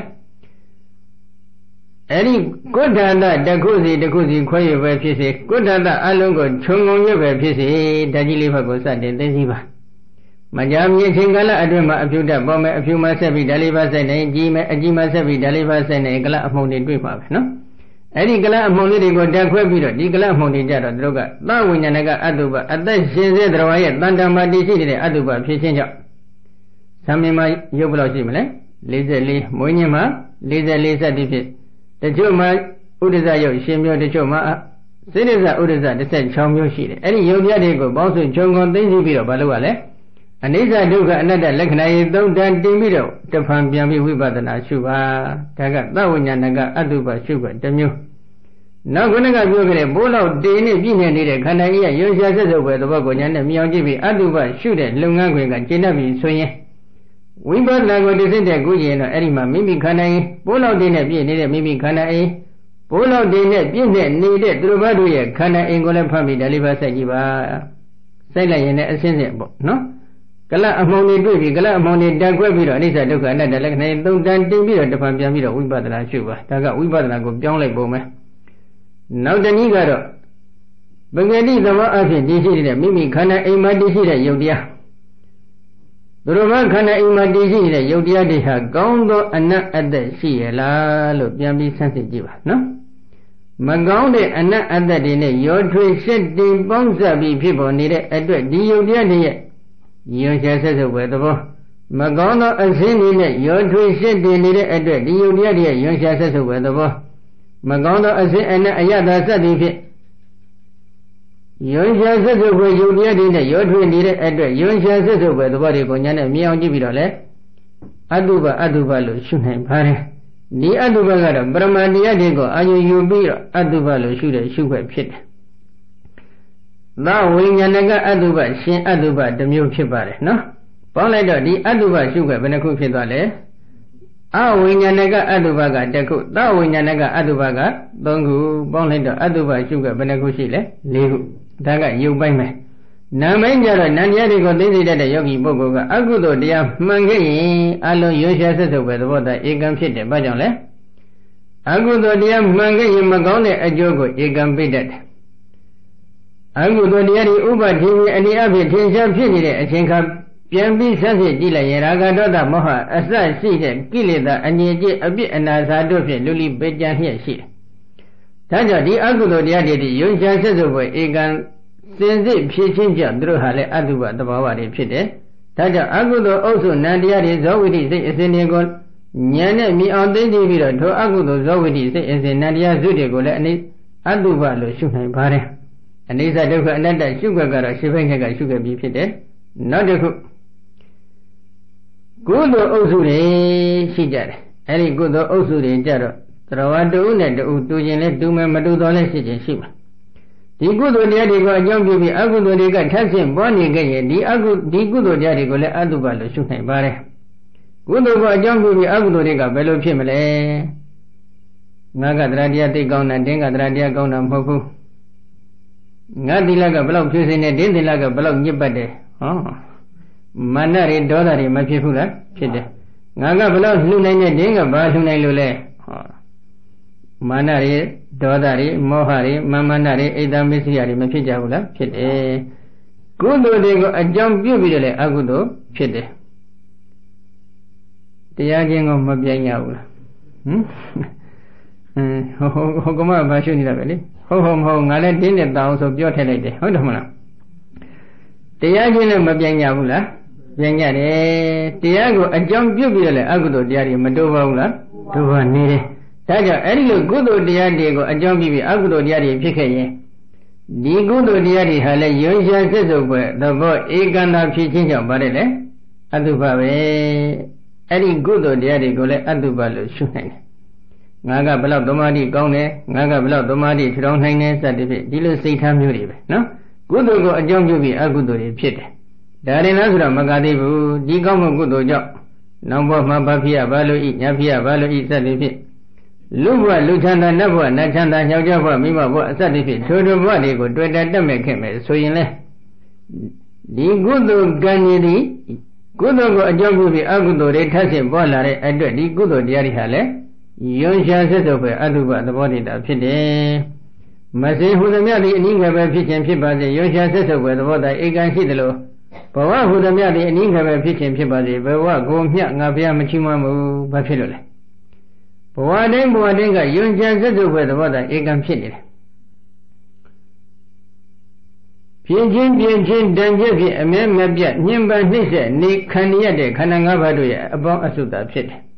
အဲ့ဒီကုဋ္ဌာတတစ်ခုစီတစ်ခုစီခွဲရပဲဖြစ်စေကုဋ္ဌာတအလုံးကိုခြုံငုံရပဲဖြစ်စေဓာတ်ကြီးလေးဘက်ကိုစတင်သိသိပါမကြာမီအချိန်ကာလအတွင်းမှာအဖြူတက်ပေါ်မယ်အဖြူမှာဆက်ပြီးဓာတ်လေးပါဆက်နေကြီးမယ်အကြီးမှာဆက်ပြီးဓာတ်လေးပါဆက်နေကလအမှုန်တွေတွေ့ပါပဲနော်အဲ့ဒီကလအမှုန်လေးတွေကိုတက်ခွဲပြီးတော့ဒီကလအမှုန်တွေကြတော့သူတို့ကသဝိညာဏကအတုပအသက်ရှင်စေတော်ရဲ့တန်တမာတည်ရှိနေတဲ့အတုပဖြစ်ခြင်းကြောင့်သမ္မာရုပ်ဘယ်လောက်ရှိမလဲလေးဆယ်လေးမွေးညင်းမှာလေးဆယ်လေးစသည်ဖြစ်တချို့မှာဥဒ္ဒဇရုပ်ရှင်မျိုးတချို့မှာစိတ္တဇဥဒ္ဒဇတစ်ဆက်၆မျိုးရှိတယ်အဲ့ဒီယုတ်ပြတွေကိုပေါင်းစုခြုံငုံသိသိပြီးတော့ဘာလို့ ရလဲအနိစ္စဒုက္ခအနတ္တလက္ခဏာရေသုံးတန်တင်ပြီးတော့တဖန်ပြန်ပြီးဝိပဿနာရှုပါဒါကသဝိညာဏကအတုပရှုကတစ်မျိုးနောက်ခုနကပြောခဲ့တဲ့ဘိုးလောက်တေနဲ့ပြည့်နေနေတဲ့ခန္ဓာကြီးရဲ့ရွှေရှားဆက်စုပ်ပဲသဘောကိုညာနဲ့မြောင်ကြည့်ပြီးအတုပရှုတဲ့လုပ်ငန်းခွင်ကကျင့်တတ်ပြီးဆိုရင်ဝိပဿနာကိုတည်တဲ့ကုကျင်တော့အဲ့ဒီမှာမိမိခန္ဓာကြီးဘိုးလောက်တေနဲ့ပြည့်နေတဲ့မိမိခန္ဓာအိဘိုးလောက်တေနဲ့ပြည့်နေနေတဲ့သူတို့ဘာတို့ရဲ့ခန္ဓာအိကိုလည်းဖတ်ပြီးဒါလေးပါစိုက်ကြည့်ပါစိုက်လိုက်ရင်လည်းအစင်းစင်းပေါ့နော်ကလအမှောင်တွေတွေ့ပြီးကလအမှောင်တွေတက်ခွဲပြီးတော့အနိစ္စဒုက္ခအနတ္တလက္ခဏာသုံးတန်တင်ပြီးတော့တဖန်ပြန်ပြီးတော့ဝိပဿနာရှုပါဒါကဝိပဿနာကိုပြောင်းလိုက်ပုံပဲနောက်တနည်းကတော့ပဂတိသဘောအဖြစ်တည်ရှိတဲ့မိမိခန္ဓာအိမ်မှာတည်ရှိတဲ့ယုတ်တရားသူတို့ဘာခန္ဓာအိမ်မှာတည်ရှိတဲ့ယုတ်တရားတွေဟာကောင်းသောအနတ်အသက်ရှိရလားလို့ပြန်ပြီးဆန်းစစ်ကြည့်ပါနော်မကောင်းတဲ့အနတ်အသက်တွေနဲ့ရောထွေးရှက်တင်ပေါင်းစပ်ပြီးဖြစ်ပေါ်နေတဲ့အတွက်ဒီယုတ်တရားတွေရဲ့ရောရှားဆက်စုပ်ပဲသဘောမကောင်းသောအစင်းတွေနဲ့ရောထွေးရှက်တင်နေတဲ့အတွက်ဒီယုတ်တရားတွေရဲ့ရောရှားဆက်စုပ်ပဲသဘောမကောင်းသောအစင်းအနတ်အယတစသည်ဖြင့်ရောရှားဆက်စုပ်ပဲယုတ်တရားတွေနဲ့ရောထွေးနေတဲ့အတွက်ရောရှားဆက်စုပ်ပဲသဘောတွေကိုညာနဲ့မြင်အောင်ကြည့်ပြီးတော့လေအတုပအတုပလို့ရှုနိုင်ပါတယ်ဒီအတုပကတော့ပရမတရားတွေကိုအာရုံယူပြီးတော့အတုပလို့ရှုတဲ့ရှုခွက်ဖြစ်တယ်သဝိညာဏကအတုပရှင်အတုပတစ်မျိုးဖြစ်ပါတယ်နော်ပေါင်းလိုက်တော့ဒီအတုပရှုခွက်ဘယ်နှခုဖြစ်သွားလဲအဝိညာဏကအတုပကတစ်ခုသဝိညာဏကအတုပကသုံးခုပေါင်းလိုက်တော့အတုပရှုခွက်ဘယ်နှခုရှိလဲလေးခုဒါကယုတ်ပိုင်းပဲနာမည်ကြတော့နန္တရားတွေကိုသိသိတတ်တဲ့ယောဂီပုဂ္ဂိုလ်ကအကုသိုလ်တရားမှန်ခဲ့ရင်အလုံးရွှေရှားဆက်စုပ်ပဲသဘောတည်းဧကံဖြစ်တယ်ဘာကြောင့်လဲအကုသိုလ်တရားမှန်ခဲ့ရင်မကောင်းတဲ့အကျိုးကိုဧကံပိတတ်တယ်အကုသိုလ်တရားတွေဥပဒေကြီးအနိအဖြစ်ထင်ရှားဖြစ်နေတဲ့အချိန်ခါပြန်ပြီးဆက်စစ်ကြည့်လိုက်ရင်ရာဂဒေါသမောဟအစရှိတဲ့ကိလေသာအငြိအကျင့်အပြစ်အနာစာတို့ဖြင့်လူလိပေကြံလျက်ရှိတယ်။ဒါကြောင့်ဒီအကုသိုလ်တရားတွေယုံရှားဆက်စုပ်ပဲဧကံစင်စစ်ဖြစ်ချင်းကြောင့်သူတို့ဟာလည်းအတုပသဘာဝတွေဖြစ်တယ်။ဒါကြောင့်အကုသိုလ်အုပ်စုနံတရားတွေဇောဝိတိစိတ်အစဉ်တွေကိုဉာဏ်နဲ့မြင်အောင်သိသိပြီးတော့ထိုအကုသိုလ်ဇောဝိတိစိတ်အစဉ်နံတရားစုတွေကိုလည်းအနိအတုပလို့ရှုနိုင်ပါတယ်။အနိစ္စဒုက္ခအနတ္တရှုခွက်ကတော့ရှင်းပိုင်းခက်ကရှုခဲ့ပြီးဖြစ်တယ်။နောက်တစ်ခုကုသိုလ်အုပ်စုတွေရှိကြတယ်။အဲဒီကုသိုလ်အုပ်စုတွေကြတော့သရဝတ္တုနဲ့တူတူခြင်းနဲ့တူမယ်မတူတော်လဲရှိခြင်းရှိမှာဒီကုသိုလ်တရားတွေကိုအကြောင်းပြုပြီးအကုသိုလ်တွေကထပ်ဆင့်ပွားနေခဲ့ရင်ဒီအကုဒီကုသိုလ်တရားတွေကိုလည်းအတုပလို့ရှုနိုင်ပါတယ်ကုသိုလ်ကိုအကြောင်းပြုပြီးအကုသိုလ်တွေကဘယ်လိုဖြစ်မလဲငါကတရားတရားသိကောင်းတာတင်းကတရားတရားကောင်းတာမဟုတ်ဘူးငါသီလကဘယ်လောက်ဖြည့်စင်နေတင်းသီလကဘယ်လောက်ညစ်ပတ်တယ်ဟောမာနတွေဒေါသတွေမဖြစ်ဘူးလားဖြစ်တယ်ငါကဘယ်လောက်လှူနိုင်တဲ့တင်းကဘာလှူနိုင်လို့လဲဟောမာနတွေဒေါသတွေမောဟတွေမာမနတွေအိတ်သားမစ္စရိယတွေမဖြစ်ကြဘူးလားဖြစ်တယ်ကုသိုလ်တွေကိုအကြောင်းပြုပြီးတော့လေအကုသိုလ်ဖြစ်တယ်တရားချင်းကိုမပြိုင်ရဘူးလားဟမ်ဟမ်ဟိုဟိုကမဘာရှုနေတာပဲလေဟုတ်ဟုတ်မဟုတ်ငါလည်းတင်းနဲ့တောင်းဆိုပြောထည့်လိုက်တယ်ဟုတ်တယ်မလားတရားချင်းနဲ့မပြိုင်ရဘူးလားပြိုင်ရတယ်တရားကိုအကြောင်းပြုပြီးတော့လေအကုသိုလ်တရားတွေမတိုးပါဘူးလားတိုးပါနေတယ်ဒါကြောင့်အဲ့ဒီလိုကုသိုလ်တရားတွေကိုအကြောင်းပြုပြီးအကုသိုလ်တရားတွေဖြစ်ခဲ့ရင်ဒီကုသိုလ်တရားတွေဟာလည်းရွှေရှားဆက်စုပ်ပဲသဘောဧကန္တာဖြစ်ခြင်းကြောင့်ပါတယ်လေအတုပပဲအဲ့ဒီကုသိုလ်တရားတွေကိုလည်းအတုပလို့ရှုနိုင်တယ်ငါကဘလောက်သမာဓိကောင်းတယ်ငါကဘလောက်သမာဓိထူထောင်နိုင်တယ်စသဖြင့်ဒီလိုစိတ်ထားမျိုးတွေပဲနော်ကုသိုလ်ကိုအကြောင်းပြုပြီးအကုသိုလ်တွေဖြစ်တယ်ဒါရင်လားဆိုတော့မကသေးဘူးဒီကောင်းမှုကုသိုလ်ကြောင့်နောက်ဘဝမှာဘာဖြစ်ရဘာလို့ဤညာဖြစ်ရဘာလို့ဤစသဖြင့်လူဘဝလူချမ်းသာနတ်ဘဝနတ်ချမ်းသာညောက်ကြဘဝမိမဘဝအစသဖြင့်ထိုထိုဘဝတွေကိုတွေ့တာတက်မဲ့ခဲ့မယ်ဆိုရင်လေဒီကုသိုလ်ကံရည်ဒီကုသိုလ်ကိုအကြောင်းပြုပြီးအကုသိုလ်တွေထပ်ဆင့်ပေါ်လာတဲ့အတွက်ဒီကုသိုလ်တရားတွေဟာလေယွန်ရှာဆက်စုပ်ပဲအတုပသဘောတည်းတာဖြစ်တယ်မစေဟူသမျှသည်အနည်းငယ်ပဲဖြစ်ခြင်းဖြစ်ပါစေယွန်ရှာဆက်စုပ်ပဲသဘောတည်းဧကံရှိသလိုဘဝဟူသမျှသည်အနည်းငယ်ပဲဖြစ်ခြင်းဖြစ်ပါစေဘဝကိုမျှငါဘုရားမချီးမွမ်းဘူးဘာဖြစ်လို့လဲဘဝတိုင်းဘဝတိုင်းကယွန်ရှာဆက်စုပ်ပဲသဘောတည်းဧကံဖြစ်နေတယ်ပြင်းချင်းပြင်းချင်းတန်ကျက်ဖြင့်အမြဲမပြတ်ညှဉ်းပန်းနှိမ့်ဆက်နေခံရတဲ့ခန္ဓာ၅ပါးတို့ရဲ့အပေါင်းအစုတာဖြစ်တယ်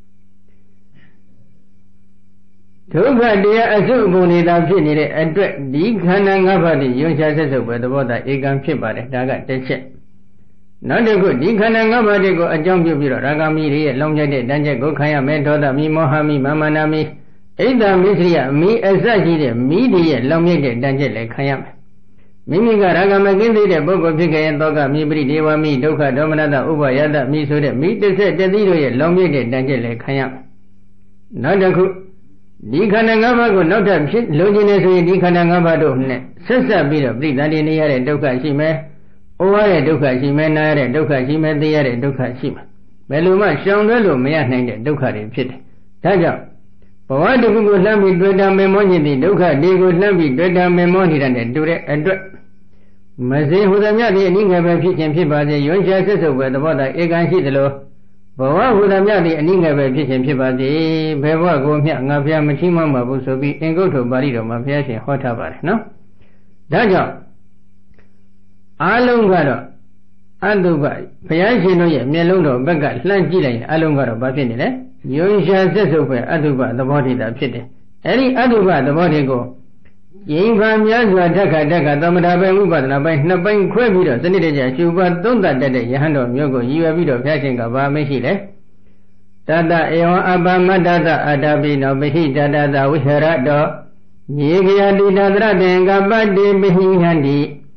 ဒုက္ခတရားအစုပုံနေတာဖြစ်နေတဲ့အတွက်ဒီခန္ဓာ၅ပါးที่ယွန်ရှာဆက်စုပ်ပဲသဘောတဧကံဖြစ်ပါတယ်ဒါကတစ်ချက်နောက်တစ်ခုဒီခန္ဓာ၅ပါးတွေကိုအကြောင်းပြုပြီးတော့ရာဂမိတွေရဲ့လောင်ကျတဲ့တန်ကျက်ကိုခံရမယ်ဒေါသမိမောဟမိမာမနာမိဣဒ္ဓမိစရိယမိအစရှိတဲ့မိတွေရဲ့လောင်မြစ်တဲ့တန်ကျက်လည်းခံရမယ်မိမိကရာဂမကင်းသေးတဲ့ပုဂ္ဂိုလ်ဖြစ်ခဲ့ရင်သောကမိပရိဒေဝမိဒုက္ခဒေါမနတဥပယတမိဆိုတဲ့မိတစ်ဆက်တသီးတို့ရဲ့လောင်မြစ်တဲ့တန်ကျက်လည်းခံရမယ်နောက်တစ်ခုဒီခန္ဓာ၅ပါးကိုနောက်ထပ်ဖြစ်လိုချင်နေဆိုရင်ဒီခန္ဓာ၅ပါးတို့နဲ့ဆက်ဆက်ပြီးတော့ပြိတ္တန်နေရတဲ့ဒုက္ခရှိမယ်။အိုရတဲ့ဒုက္ခရှိမယ်၊နာရတဲ့ဒုက္ခရှိမယ်၊သိရတဲ့ဒုက္ခရှိမယ်။ဘယ်လိုမှရှောင်လွှဲလို့မရနိုင်တဲ့ဒုက္ခတွေဖြစ်တယ်။ဒါကြောင့်ဘဝတစ်ခုကိုလှမ်းပြီးတွေ့တာမမောခြင်းသည်ဒုက္ခတွေကိုလှမ်းပြီးတွေ့တာမမောနေတာနဲ့တူတဲ့အတွက်မစေဟူသမျှသည်အနည်းငယ်ပဲဖြစ်ခြင်းဖြစ်ပါစေယွန်ရှာဆက်စုပ်ပဲသဘောတဧကံရှိသလိုဘဝဟူသမျှသည်အနည်းငယ်ပဲဖြစ်ခြင်းဖြစ်ပါစေဘယ်ဘဝကိုမျှငါဘုရားမချီးမွမ်းပါဘူးဆိုပြီးအင်္ဂုတ္တပါဠိတော်မှာဘုရားရှင်ဟောထားပါတယ်နော်ဒါကြောင့်အာလုံးကတော့အတုပဘုရားရှင်တို့ရဲ့မျက်လုံးတော်ဘက်ကလှမ်းကြည့်လိုက်ရင်အလုံးကတော့ဘာဖြစ်နေလဲယွန်ရှာဆက်စုပ်ပဲအတုပသဘောတည်းတာဖြစ်တယ်အဲ့ဒီအတုပသဘောတည်းကိုယိမ်ဖန်များစွာတက်ခါတက်ခါသမထပိုင်းဥပဒနာပိုင်းနှစ်ပိုင်းခွဲပြီးတော့စနစ်တကျရှုပါသုံးသတ်တတ်တဲ့ယဟန်တော်မျိုးကိုရည်ရွယ်ပြီးတော့ဘုရားရှင်ကဘာမရှိလဲတတဧဝံအပမတ္တတအတ္တပိနောပဟိတတတဝိဟရတောယေကယတိတသရတေကပတ္တိပဟိဟန္တိ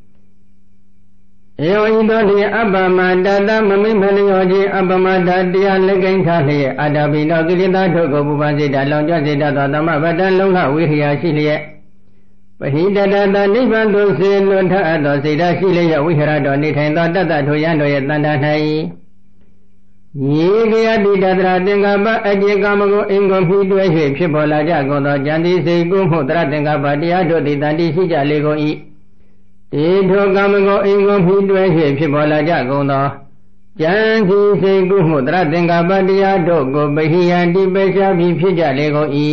ဧဝံဤသောလျင်အပမတ္တတမမိမလျောခြင်းအပမတ္တတရားလက်ကိန်းထားလျက်အတ္တပိနောကိလေသာထုတ်ကိုပူပန်စေတလောင်ကျွစေတသောသမဗတ္တလုံလဝိဟရာရှိလျက်ပဟိတတတနိဗ္ဗာန်သို့စေလွန်ထအပ်သောစိတ်ဓာတ်ရှိလျက်ဝိဟရတော်နေထိုင်သောတတ္တထိုယံတော်ရဲ့တန်တာ၌ယေကယတိတတရာသင်္ကပ္ပအကျေကာမကိုအင်္ဂုံပြီးတွဲ၍ဖြစ်ပေါ်လာကြကုန်သောဉာဏ်တိစိတ်ကိုမှုတရသင်္ကပ္ပတရားတို့သည်တန်တိရှိကြလေကုန်၏တေထိုကာမကိုအင်္ဂုံပြီးတွဲ၍ဖြစ်ပေါ်လာကြကုန်သောဉာဏ်တိစိတ်ကိုမှုတရသင်္ကပ္ပတရားတို့ကိုပဟိယံတိပေရှားပြီးဖြစ်ကြလေကုန်၏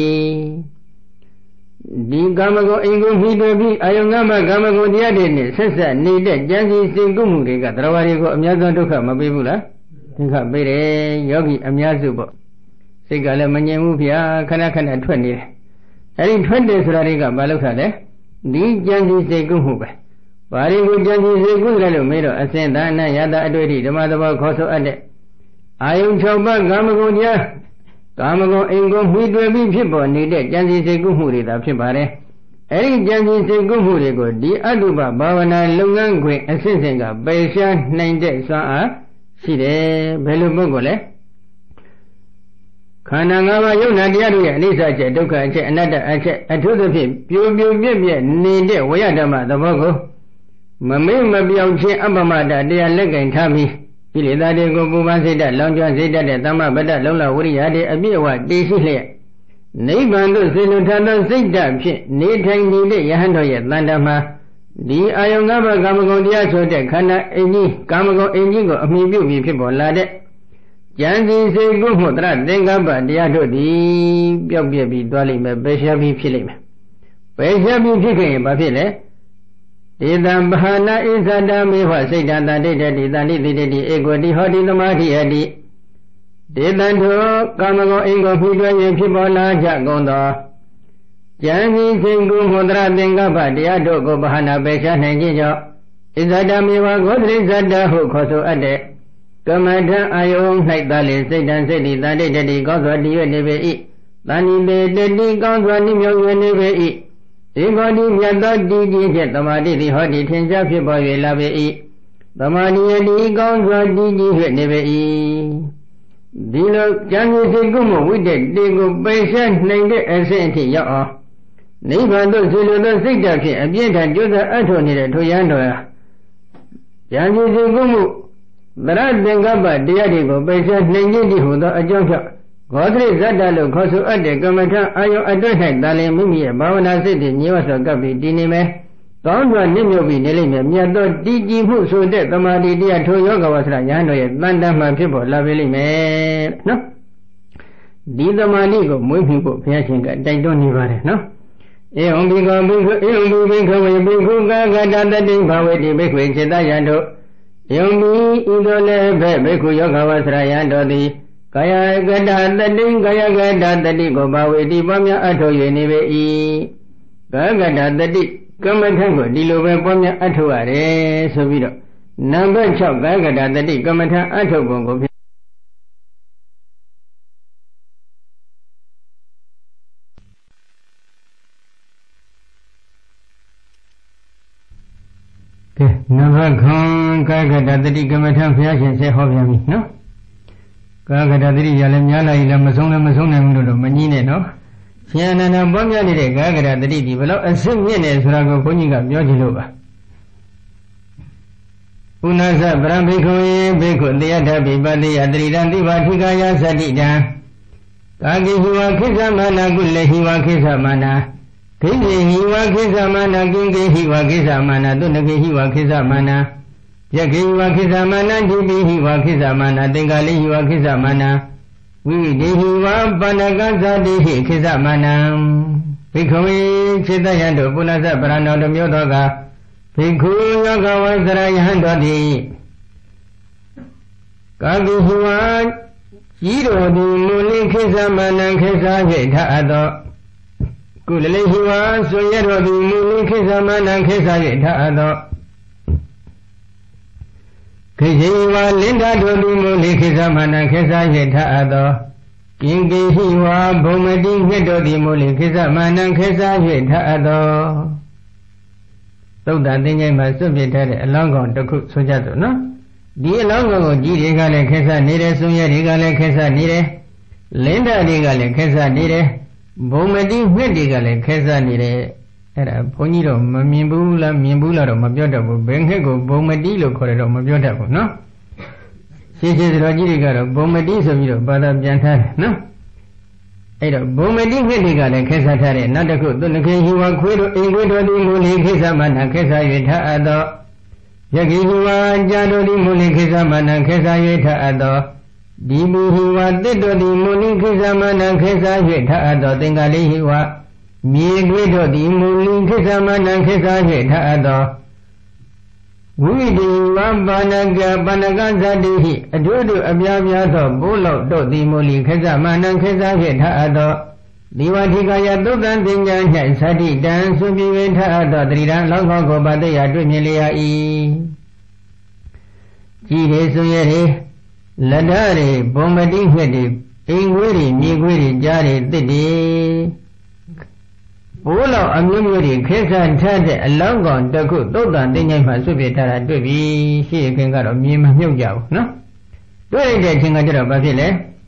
ဒီကာမဂုဏ်အင်္ဂုံမှီတွေ့ပြီးအာယုံငါးပါးကာမဂုဏ်တရားတွေနဲ့ဆက်ဆက်နေတဲ့ကြံစည်စိတ်ကုမှုတွေကတရားဝါတွေကိုအများဆုံးဒုက္ခမပေးဘူးလားဒုက္ခပေးတယ်ယောဂီအများစုပေါ့စိတ်ကလည်းမငြိမ်ဘူးဗျာခဏခဏထွက်နေတယ်အဲဒီထွက်တယ်ဆိုတာတွေကဘာလို့ခါလဲဒီကြံစည်စိတ်ကုမှုပဲဘာတွေကိုကြံစည်စိတ်ကုလဲလို့မေးတော့အစင်သာနာယတာအတွေ့အထိဓမ္မသဘောခေါ်ဆိုအပ်တဲ့အာယုံ၆ပါးကာမဂုဏ်တရားကာမဂုဏ်အင်္ဂုံမှီတွေ့ပြီးဖြစ်ပေါ်နေတဲ့ကြံစည်စိတ်ကုမှုတွေသာဖြစ်ပါတယ်။အဲဒီကြံစည်စိတ်ကုမှုတွေကိုဒီအတုပဘာဝနာလုပ်ငန်းခွင်အစစ်စစ်ကပယ်ရှားနိုင်တဲ့စွမ်းအားရှိတယ်။ဘယ်လိုပုဂ္ဂိုလ်လဲ။ခန္ဓာ၅ပါးယုံနာတရားတို့ရဲ့အနိစ္စအချက်ဒုက္ခအချက်အနတ္တအချက်အထူးသဖြင့်ပြိုပြိုပြက်ပြက်နေတဲ့ဝိယဓမ္မသဘောကိုမမေ့မပြောင်းခြင်းအပ္ပမတ္တတရားလက်ကင်ထားပြီးကိလေသာတွေကိုပူပန်စိတ်ဓာတ်လောင်ကျွမ်းစိတ်ဓာတ်တဲ့သမ္မပတ္တလုံလဝိရိယတွေအပြည့်အဝတည်ရှိလျက်နိဗ္ဗာန်သို့စေလွန်ထသောစိတ်ဓာတ်ဖြင့်နေထိုင်နေတဲ့ယဟန်တော်ရဲ့တန်တမှာဒီအာယုံ၅ပါးကာမဂုဏ်တရားဆိုတဲ့ခန္ဓာအင်းကြီးကာမဂုဏ်အင်းကြီးကိုအမိပြုပြီးဖြစ်ပေါ်လာတဲ့ဉာဏ်စီစိတ်ကုမှုတရသင်္ကပ္ပတရားတို့သည်ပျောက်ပြက်ပြီးသွားလိမ့်မယ်ပယ်ရှားပြီးဖြစ်လိမ့်မယ်ပယ်ရှားပြီးဖြစ်ခဲ့ရင်ဘာဖြစ်လဲဧတံဘာနာဣဇဒာမေဟစိတ်တံတတိတတိတန္တိတိတိဧကောတိဟောတိသမာဓိယတိဒေတံထောကာမဂုဏ်အင်္ဂုံဖြစ်တွင်ဖြစ်ပေါ်လာကြကုန်သောဉာဏ်စီစိတ်ကုမှုတရသင်္ကပ္ပတရားတို့ကိုဘာနာပယ်ရှားနိုင်ခြင်းကြောင့်ဣဇဒာမေဝဂောတိဇဒာဟုခေါ်ဆိုအပ်တဲ့ကမ္မထအာယုံ၌သာလေစိတ်တံစိတ်တိတန္တိတတိကောသောတည်၍နေပေ၏တဏိတေတတိကောင်းစွာနှိမြောက်၍နေပေ၏ဧကောတိမြတ်သောတည်ခြင်းဖြင့်သမာဓိသည်ဟောဒီထင်ရှားဖြစ်ပေါ်၍လာပေ၏သမာဓိယတိကောင်းစွာတည်ခြင်းဖြင့်နေပေ၏ဒီလိုဉာဏ်ရည်စိတ်ကုမှုဝိတ္တတေကိုပိတ်ဆက်နိုင်တဲ့အဆင့်အထိရောက်အောင်နိဗ္ဗာန်သို့ဆီလိုသောစိတ်ဓာတ်ဖြင့်အပြည့်အစုံကြိုးစားအထောက်နေတဲ့ထိုရန်တော်ဟာဉာဏ်ရည်စိတ်ကုမှုသရသင်္ကပ္ပတရားတွေကိုပိတ်ဆက်နိုင်ခြင်းတည်းဟူသောအကြောင်းကြောင့်ဂေါတရိဇတ္တလို့ခေါ်ဆိုအပ်တဲ့ကမ္မထအာယုအတွက်၌တာလင်မိမိရဲ့ဘာဝနာစိတ်တွေညှိဝစွာကပ်ပြီးတည်နေမယ်။ကောင်းစွာနှိမ့်မြုပ်ပြီးနေလိမ့်မယ်။မြတ်သောတည်ကြည်မှုဆိုတဲ့သမာဓိတရားထိုယောဂဝါစရယဟန်တော်ရဲ့တန်တမ်းမှဖြစ်ပေါ်လာပေလိမ့်မယ်။နော်။ဒီသမာဓိကိုမွေးမြူဖို့ဘုရားရှင်ကတိုက်တွန်းနေပါတယ်နော်။ဧဝံဘိကောဘိက္ခုဧဝံဘိက္ခဝေဘိက္ခုကာဂတတတိဘာဝေတိဘိက္ခွေစေတယံတို့ယုံမီဤသို့လည်းဘဲဘိက္ခုယောဂဝါစရယဟန်တော်သည်ကာယကတတတိကာယကတတတိကိုဘာဝေတိပွားများအထောက်၍နေပေ၏ကာယကတတတိကမ္မထံကိုဒီလိုပဲပွားများအထောက်ရတယ်ဆိုပြီးတော့နံပါတ်၆ကာယကတတတိကမ္မထံအထောက်ပုံကိုကဲနံပါတ်ခွန်ကာယကတတတိကမ္မထံဘုရားရှင်ဆက်ဟောပြန်ပြီနော်ကာကတတိရလည်းများလာရင်လည်းမဆုံးလည်းမဆုံးနိုင်ဘူးလို့တော့မကြီးနဲ့နော်ရှင်အနန္ဒပွားများနေတဲ့ကာကတတိဒီဘယ်လောက်အစစ်မြင့်နေဆိုတာကိုဘုန်းကြီးကပြောချင်လို့ပါဥနာသဗရံဘိက္ခုယေဘိက္ခုတေယထပိပတိယတရိတံတိဘာထိကာယသတိတံကာကိဟိဝခိသမနာကုလေဟိဝခိသမနာခိတိဟိဝခိသမနာကိဉ္ကေဟိဝခိသမနာတုနကိဟိဝခိသမနာယခိဝခိသမနာဒိတိဟိဝခိသမနာသင်္ကာလိဟိဝခိသမနာဝိဝိတေဟိဝပဏကသတိဟိခိသမနာဘိက္ခဝေစေတယံတို့ပုဏ္ဏသပရဏောတမျိုးသောကဘိက္ခုယောဂဝဆရယဟန်တော်သည်ကာကိဟိဝကြီးတော်သည်မူလိခိသမနာခိသာဟိထအပ်သောကုလလိဟိဝဆိုရတော်သည်မူလိခိသမနာခိသာဟိထအပ်သောခေဇေဝလင်္ဒတို့သည်မူလိခိသမနာခိသာဟိထအပ်သောကင်ကေဟိဝဘုံမတိမြတ်တို့သည်မူလိခိသမနာခိသာဟိထအပ်သောသုဒ္ဓသင်္ချိုင်းမှာစွန့်ပစ်ထားတဲ့အလောင်းကောင်တစ်ခုဆိုကြစို့နော်ဒီအလောင်းကောင်ကိုကြီးတွေကလည်းခိသာနေတယ်ဆုံးရတွေကလည်းခိသာနေတယ်လင်္ဒတွေကလည်းခိသာနေတယ်ဘုံမတိမြတ်တွေကလည်းခိသာနေတယ်အဲ့ဒါဘုန်းကြီးတော့မမြင်ဘူးလားမြင်ဘူးလားတော့မပြောတတ်ဘူးဘယ်ငှက်ကိုဘုံမတိလို့ခေါ်တယ်တော့မပြောတတ်ဘူးနော်ရှင်းရှင်းစတော်ကြီးတွေကတော့ဘုံမတိဆိုပြီးတော့ဘာသာပြန်ထားတယ်နော်အဲ့တော့ဘုံမတိငှက်တွေကလည်းခိစားထားတယ်နောက်တစ်ခုသူနခေဟိဝခွေးတို့အိမ်ခွေးတို့ဒီမူလိခိစားမနာခိစား၍ထားအပ်သောယခိဟိဝကြာတို့ဒီမူလိခိစားမနာခိစား၍ထားအပ်သောဒီမူဟိဝတစ်တို့ဒီမူလိခိစားမနာခိစား၍ထားအပ်သောသင်္ကာလိဟိဝမြေခွေးတို့ဒီမူလိခိစားမနာခိစား၍ထားအပ်သောဝိတိဝပါဏကပါဏကဇတိဟိအတုတုအပြားပြားသောဘိုးလောက်တို့ဒီမူလိခိစားမနာခိစား၍ထားအပ်သောဒီဝတိကာယသုတ္တံပညာ၌သတိတံသုပိဝေထအပ်သောတရိတံလောကောကိုပါတယတွေ့မြင်လျာ၏ကြည်ရေဆိုရရေလဒ္ဒရေဘုံမတိငှက်တွေအိမ်ခွေးတွေမြေခွေးတွေကြားတွေတစ်တွေဘိုးလောက်အမျိုးမျိုးတွေခိစားထားတဲ့အလောင်းကောင်တစ်ခုသုတ္တံပညာမှာစွန့်ပစ်ထားတာတွေ့ပြီရှိရခင်ကတော့မြေမမြုပ်ကြဘူးနော်တွေ့လိုက်တဲ့အချိန်ကကျတော့ဘာဖြစ်လဲ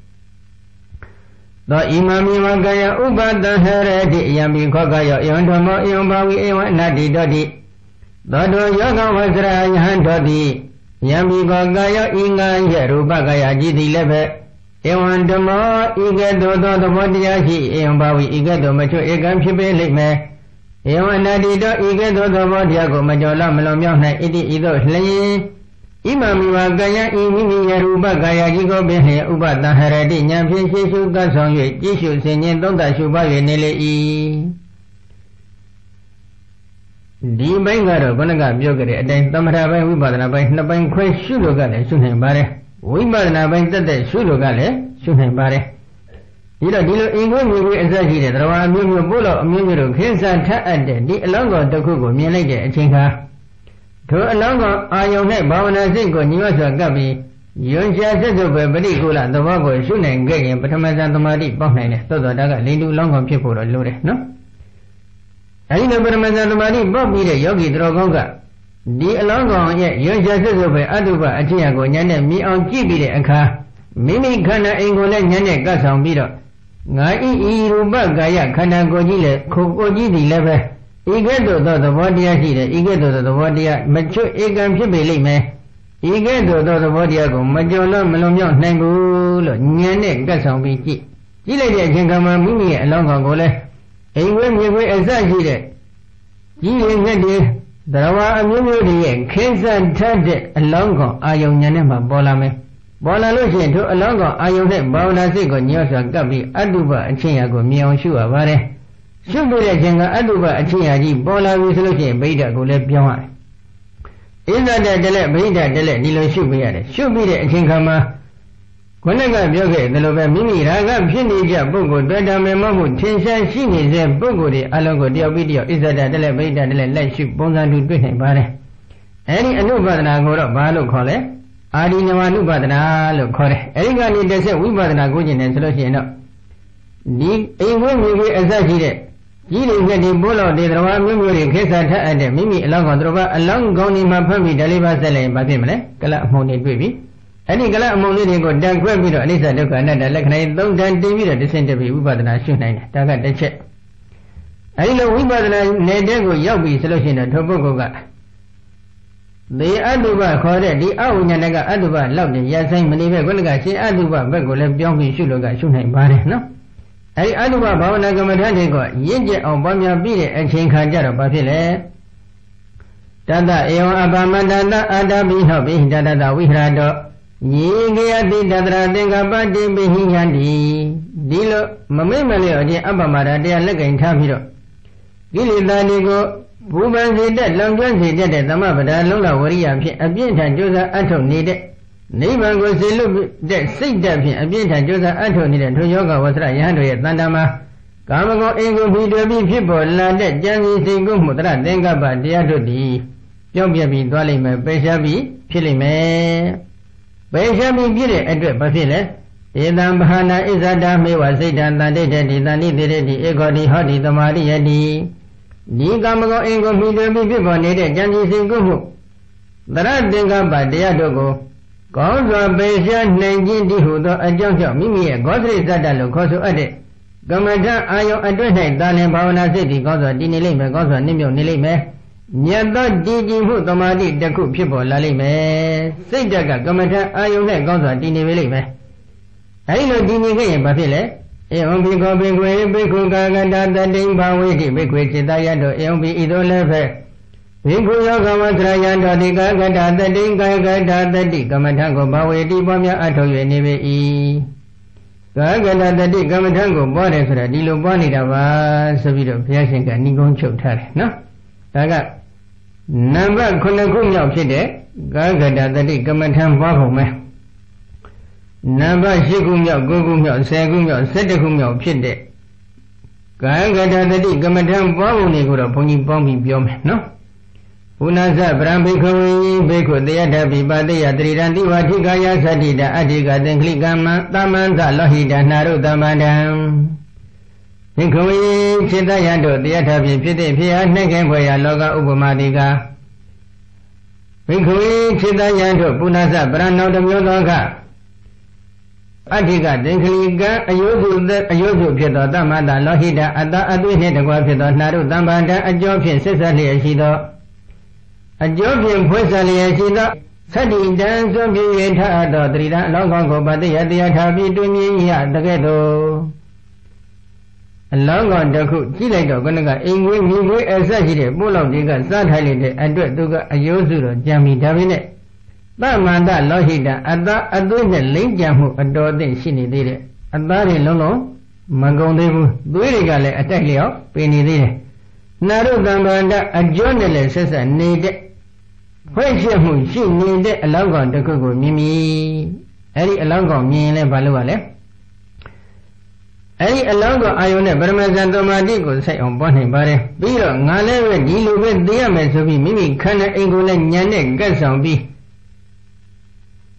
သောဣမမိဝကယဥပတဟရတိယံဘိခောကယောယံဓမ္မောယံဘာဝိဧဝအနတ္တိတောတိသောတောယောဂဝဆရာယဟန်တောတိယံဘိခောကယောဤငါယရူပကယကြည်တိလည်းပဲဧဝံဓမ္မောဤကဲ့သို့သောသဘောတရားရှိဧဝံဘာဝိဤကဲ့သို့မချွတ်ဧကံဖြစ်ပေလိမ့်မယ်ဧဝံအနတ္တိတောဤကဲ့သို့သောသဘောတရားကိုမကျော်လမလွန်မြောက်နိုင်ဣတိဤသို့လျင်ဣမမိဝကယဤမိမိယရူပကာယကြီးကိုပင်လျင်ဥပတဟရတိဉာဏ်ဖြင့်ရှေရှုသတ်ဆောင်၍ကြည့်ရှုဆင်ခြင်သုံးသပ်ရှုပါ၍နေလေ၏ဒီဘိုင်းကတော့ဘုန်းကပြောကြတဲ့အတိုင်းသမထပိုင်းဝိပဿနာပိုင်းနှစ်ပိုင်းခွဲရှုလို့ကလည်းရှုနိုင်ပါတယ်ဝိပဿနာပိုင်းတက်တဲ့ရှုလို့ကလည်းရှုနိုင်ပါတယ်ဒီတော့ဒီလိုအင်္ဂုမျိုးမျိုးအစရှိတဲ့သရဝအမျိုးမျိုးပို့လို့အမျိုးမျိုးတို့ခင်းစားထပ်အပ်တဲ့ဒီအလောင်းတော်တစ်ခုကိုမြင်လိုက်တဲ့အချိန်ခါထိုအလောင်းကောင်အာယုန်နဲ့ဘာဝနာစိတ်ကိုညီဝစွာကပ်ပြီး Yon Sha says of a very good at the Wago, soon and getting Patamas and the Madi Bohne, so that I lead to long of people or Lure, no? I know Patamas and the Madi Bob me the Yogi Drogonga. The along yet, Yon Sha says of a Aduba, Atiago, Yana, me on Gibi and car. Mimi Kana Angola Yana got some beetle. Ngai Iruba Gaya Kana Gojile, Kokoji the lever. Igedo the Wadia Hida, Igedo the Wadia, mature Egam Shibili me. Igedo the Wadiago, Majola Malonyo Nangulo, Nyane got some biki. Gile Jangama Mimi along Angole. And when we were as I did it, Gile Nedi, the Rawa Amuni, Kensan Tade, along Ayon Yanema Bolame. Bola Lucian to along Ayon Bauna Zigo, Nyosa Gabi, Aduba, and Chiago, Mion Shua Vare. Should be the Janga Aduba, and Chiaji, Bola Resolution, Beta Gule Pion. Is that the delay, Beta delay, Nilo should be at it. Should be the Chinkama. When I got Yoga, the Loba Mimi, Raga, Pinija, Bogo, Dada Memo, Tinshan, she is a Bogo, the Alongo, the video, is that the delay, Beta delay, let ship Bonza to drink Bare. Any Anubadana go up, Balo Cole. Adi Namanu Badana, look, Core. Erigan in the same, we Badana Gujin and Solution. The England will be as I did it. Gili get the Bolo, the Rawa Mimuri, Kesata, and the Mimi along on Drova, along Goni Mapami, Deliva Sele, Batimele, Gala Moni Baby. Any Gala Moni go down Quabito, Alisa Duka, and the Lakana, don't dan David, the center be Ubadana Shunan, Taga the check. I know Ubadana, Nedego, Yabi solution at Toboga. The Aduba called the Awanaga Aduba, loved the Yasan Maniva Gulaga, Aduba, Begole, Biongi Shuluga, Shunan Bare, no? I Aduba Bavanaga Madanigo, Yinja on Bamia Bide and Chinkajara Bafile. Dada Eo Abamanda Adabi Hobby, Dada Wihado, Yigia di Dadra Denga Badi Bihiyandi, Dilo, Mamimali, the Abamada, they are looking Tamiro. Gili Danigo, Buban said, Long John said that the Mabada, Lola Waria, a bit and Josa Anton needed. Neighbor was a look that sick Daphne, a bit and Josa Anton needed to Yoga was right hand at Nandama. Kamago Ego Bidobi people, Landet, Jansi Singo Mutra, Denga Badia di Yobiabi, Dwalime, Beshabi, Pilime. Beshabi did it at Bafile. Idam Bahana is a dame was it and the dead, the needed the ego, the hotty, the Maria di. Di Kamago Ego Bidobi people needed Jansi Singo. The Rat Denga Badia dogo. Gozo Besha Nanjin di Hudo, a junction, Mimi, Godri Zadalo, Coso Ade. Gamada Ayo Adwene, Dale Bawana City, Gozo, Dinilime, Gozo, Nimio Nilime. Nyada Digi Hutomadi, the cook people, Lalime. Say Jaga, Gamada Ayo, Gozo, Dinilime. I know Dini, Bafile. Eon be go big way, big Gaganda, the Ding Bawi, big way, Dayado, Eon be Idoleve. Vinkuyoga Trayanda, the Gagada, the Ding Gagada, the Digamatango, Bawi, Dibamia, Atoyo, Neve E. Gagada, the Digamatango, Borders, Dilo Bonita, Savito, Piasinga, Nigon Chotar, no? Gaga. Number Kunagumya Pide, Gagada, the Digamatan Bahome. Number Shigumya, Gugumya, Sagumya, Setagumya Pide. Gagada, the Digamatan Bahuni, Pony Bombi Biome, no? Unaza Brambiko, Beko, the Adabi, Badi, Adrian, Diwatigaya, Sadida, Adiga, then Cligama, Tamanza, Lohida, Naru, Damadam. Nikoi, Chitayando, the Adabi, Pite, Pia, Negamboya, Loga, Ubumadiga. Nikoi, Chitayando, Punaza, Brano, the Yoga. Adiga, then Cliga, Ayozu, Ayozu, Pito, Damada, Lohida, Ada, Aduine, the Guapito, Naru, Damada, a job in Cecily, Shido. A job in Puesali, Shida, Sadi, dance of you, Yeta, Drida, Longo, but the Yatabi to me, the ghetto. Long on the cook, Chilago, Gonaga, England, you as I did, Bullog, Diga, Sad Holiday, and Duga, Ayozuro, Jammy Davine. Bamanda, Lohida, Ada, Aduna, Lake Jamu, adore the Shini did it. Adari Lolo, Magondebu, Duigale, Attaglio, Penny did it. Naru Damanda, a journalist says I need it. When she needed a long on the Kugu Mimi, Eddie along on me and Valuale. Eddie along on Ione, Burma and Domadigo say on Bonnie Barre, Biro, Nale, Dilu with Diamonds of Mimi, Kana England, Yanek, Gasson B.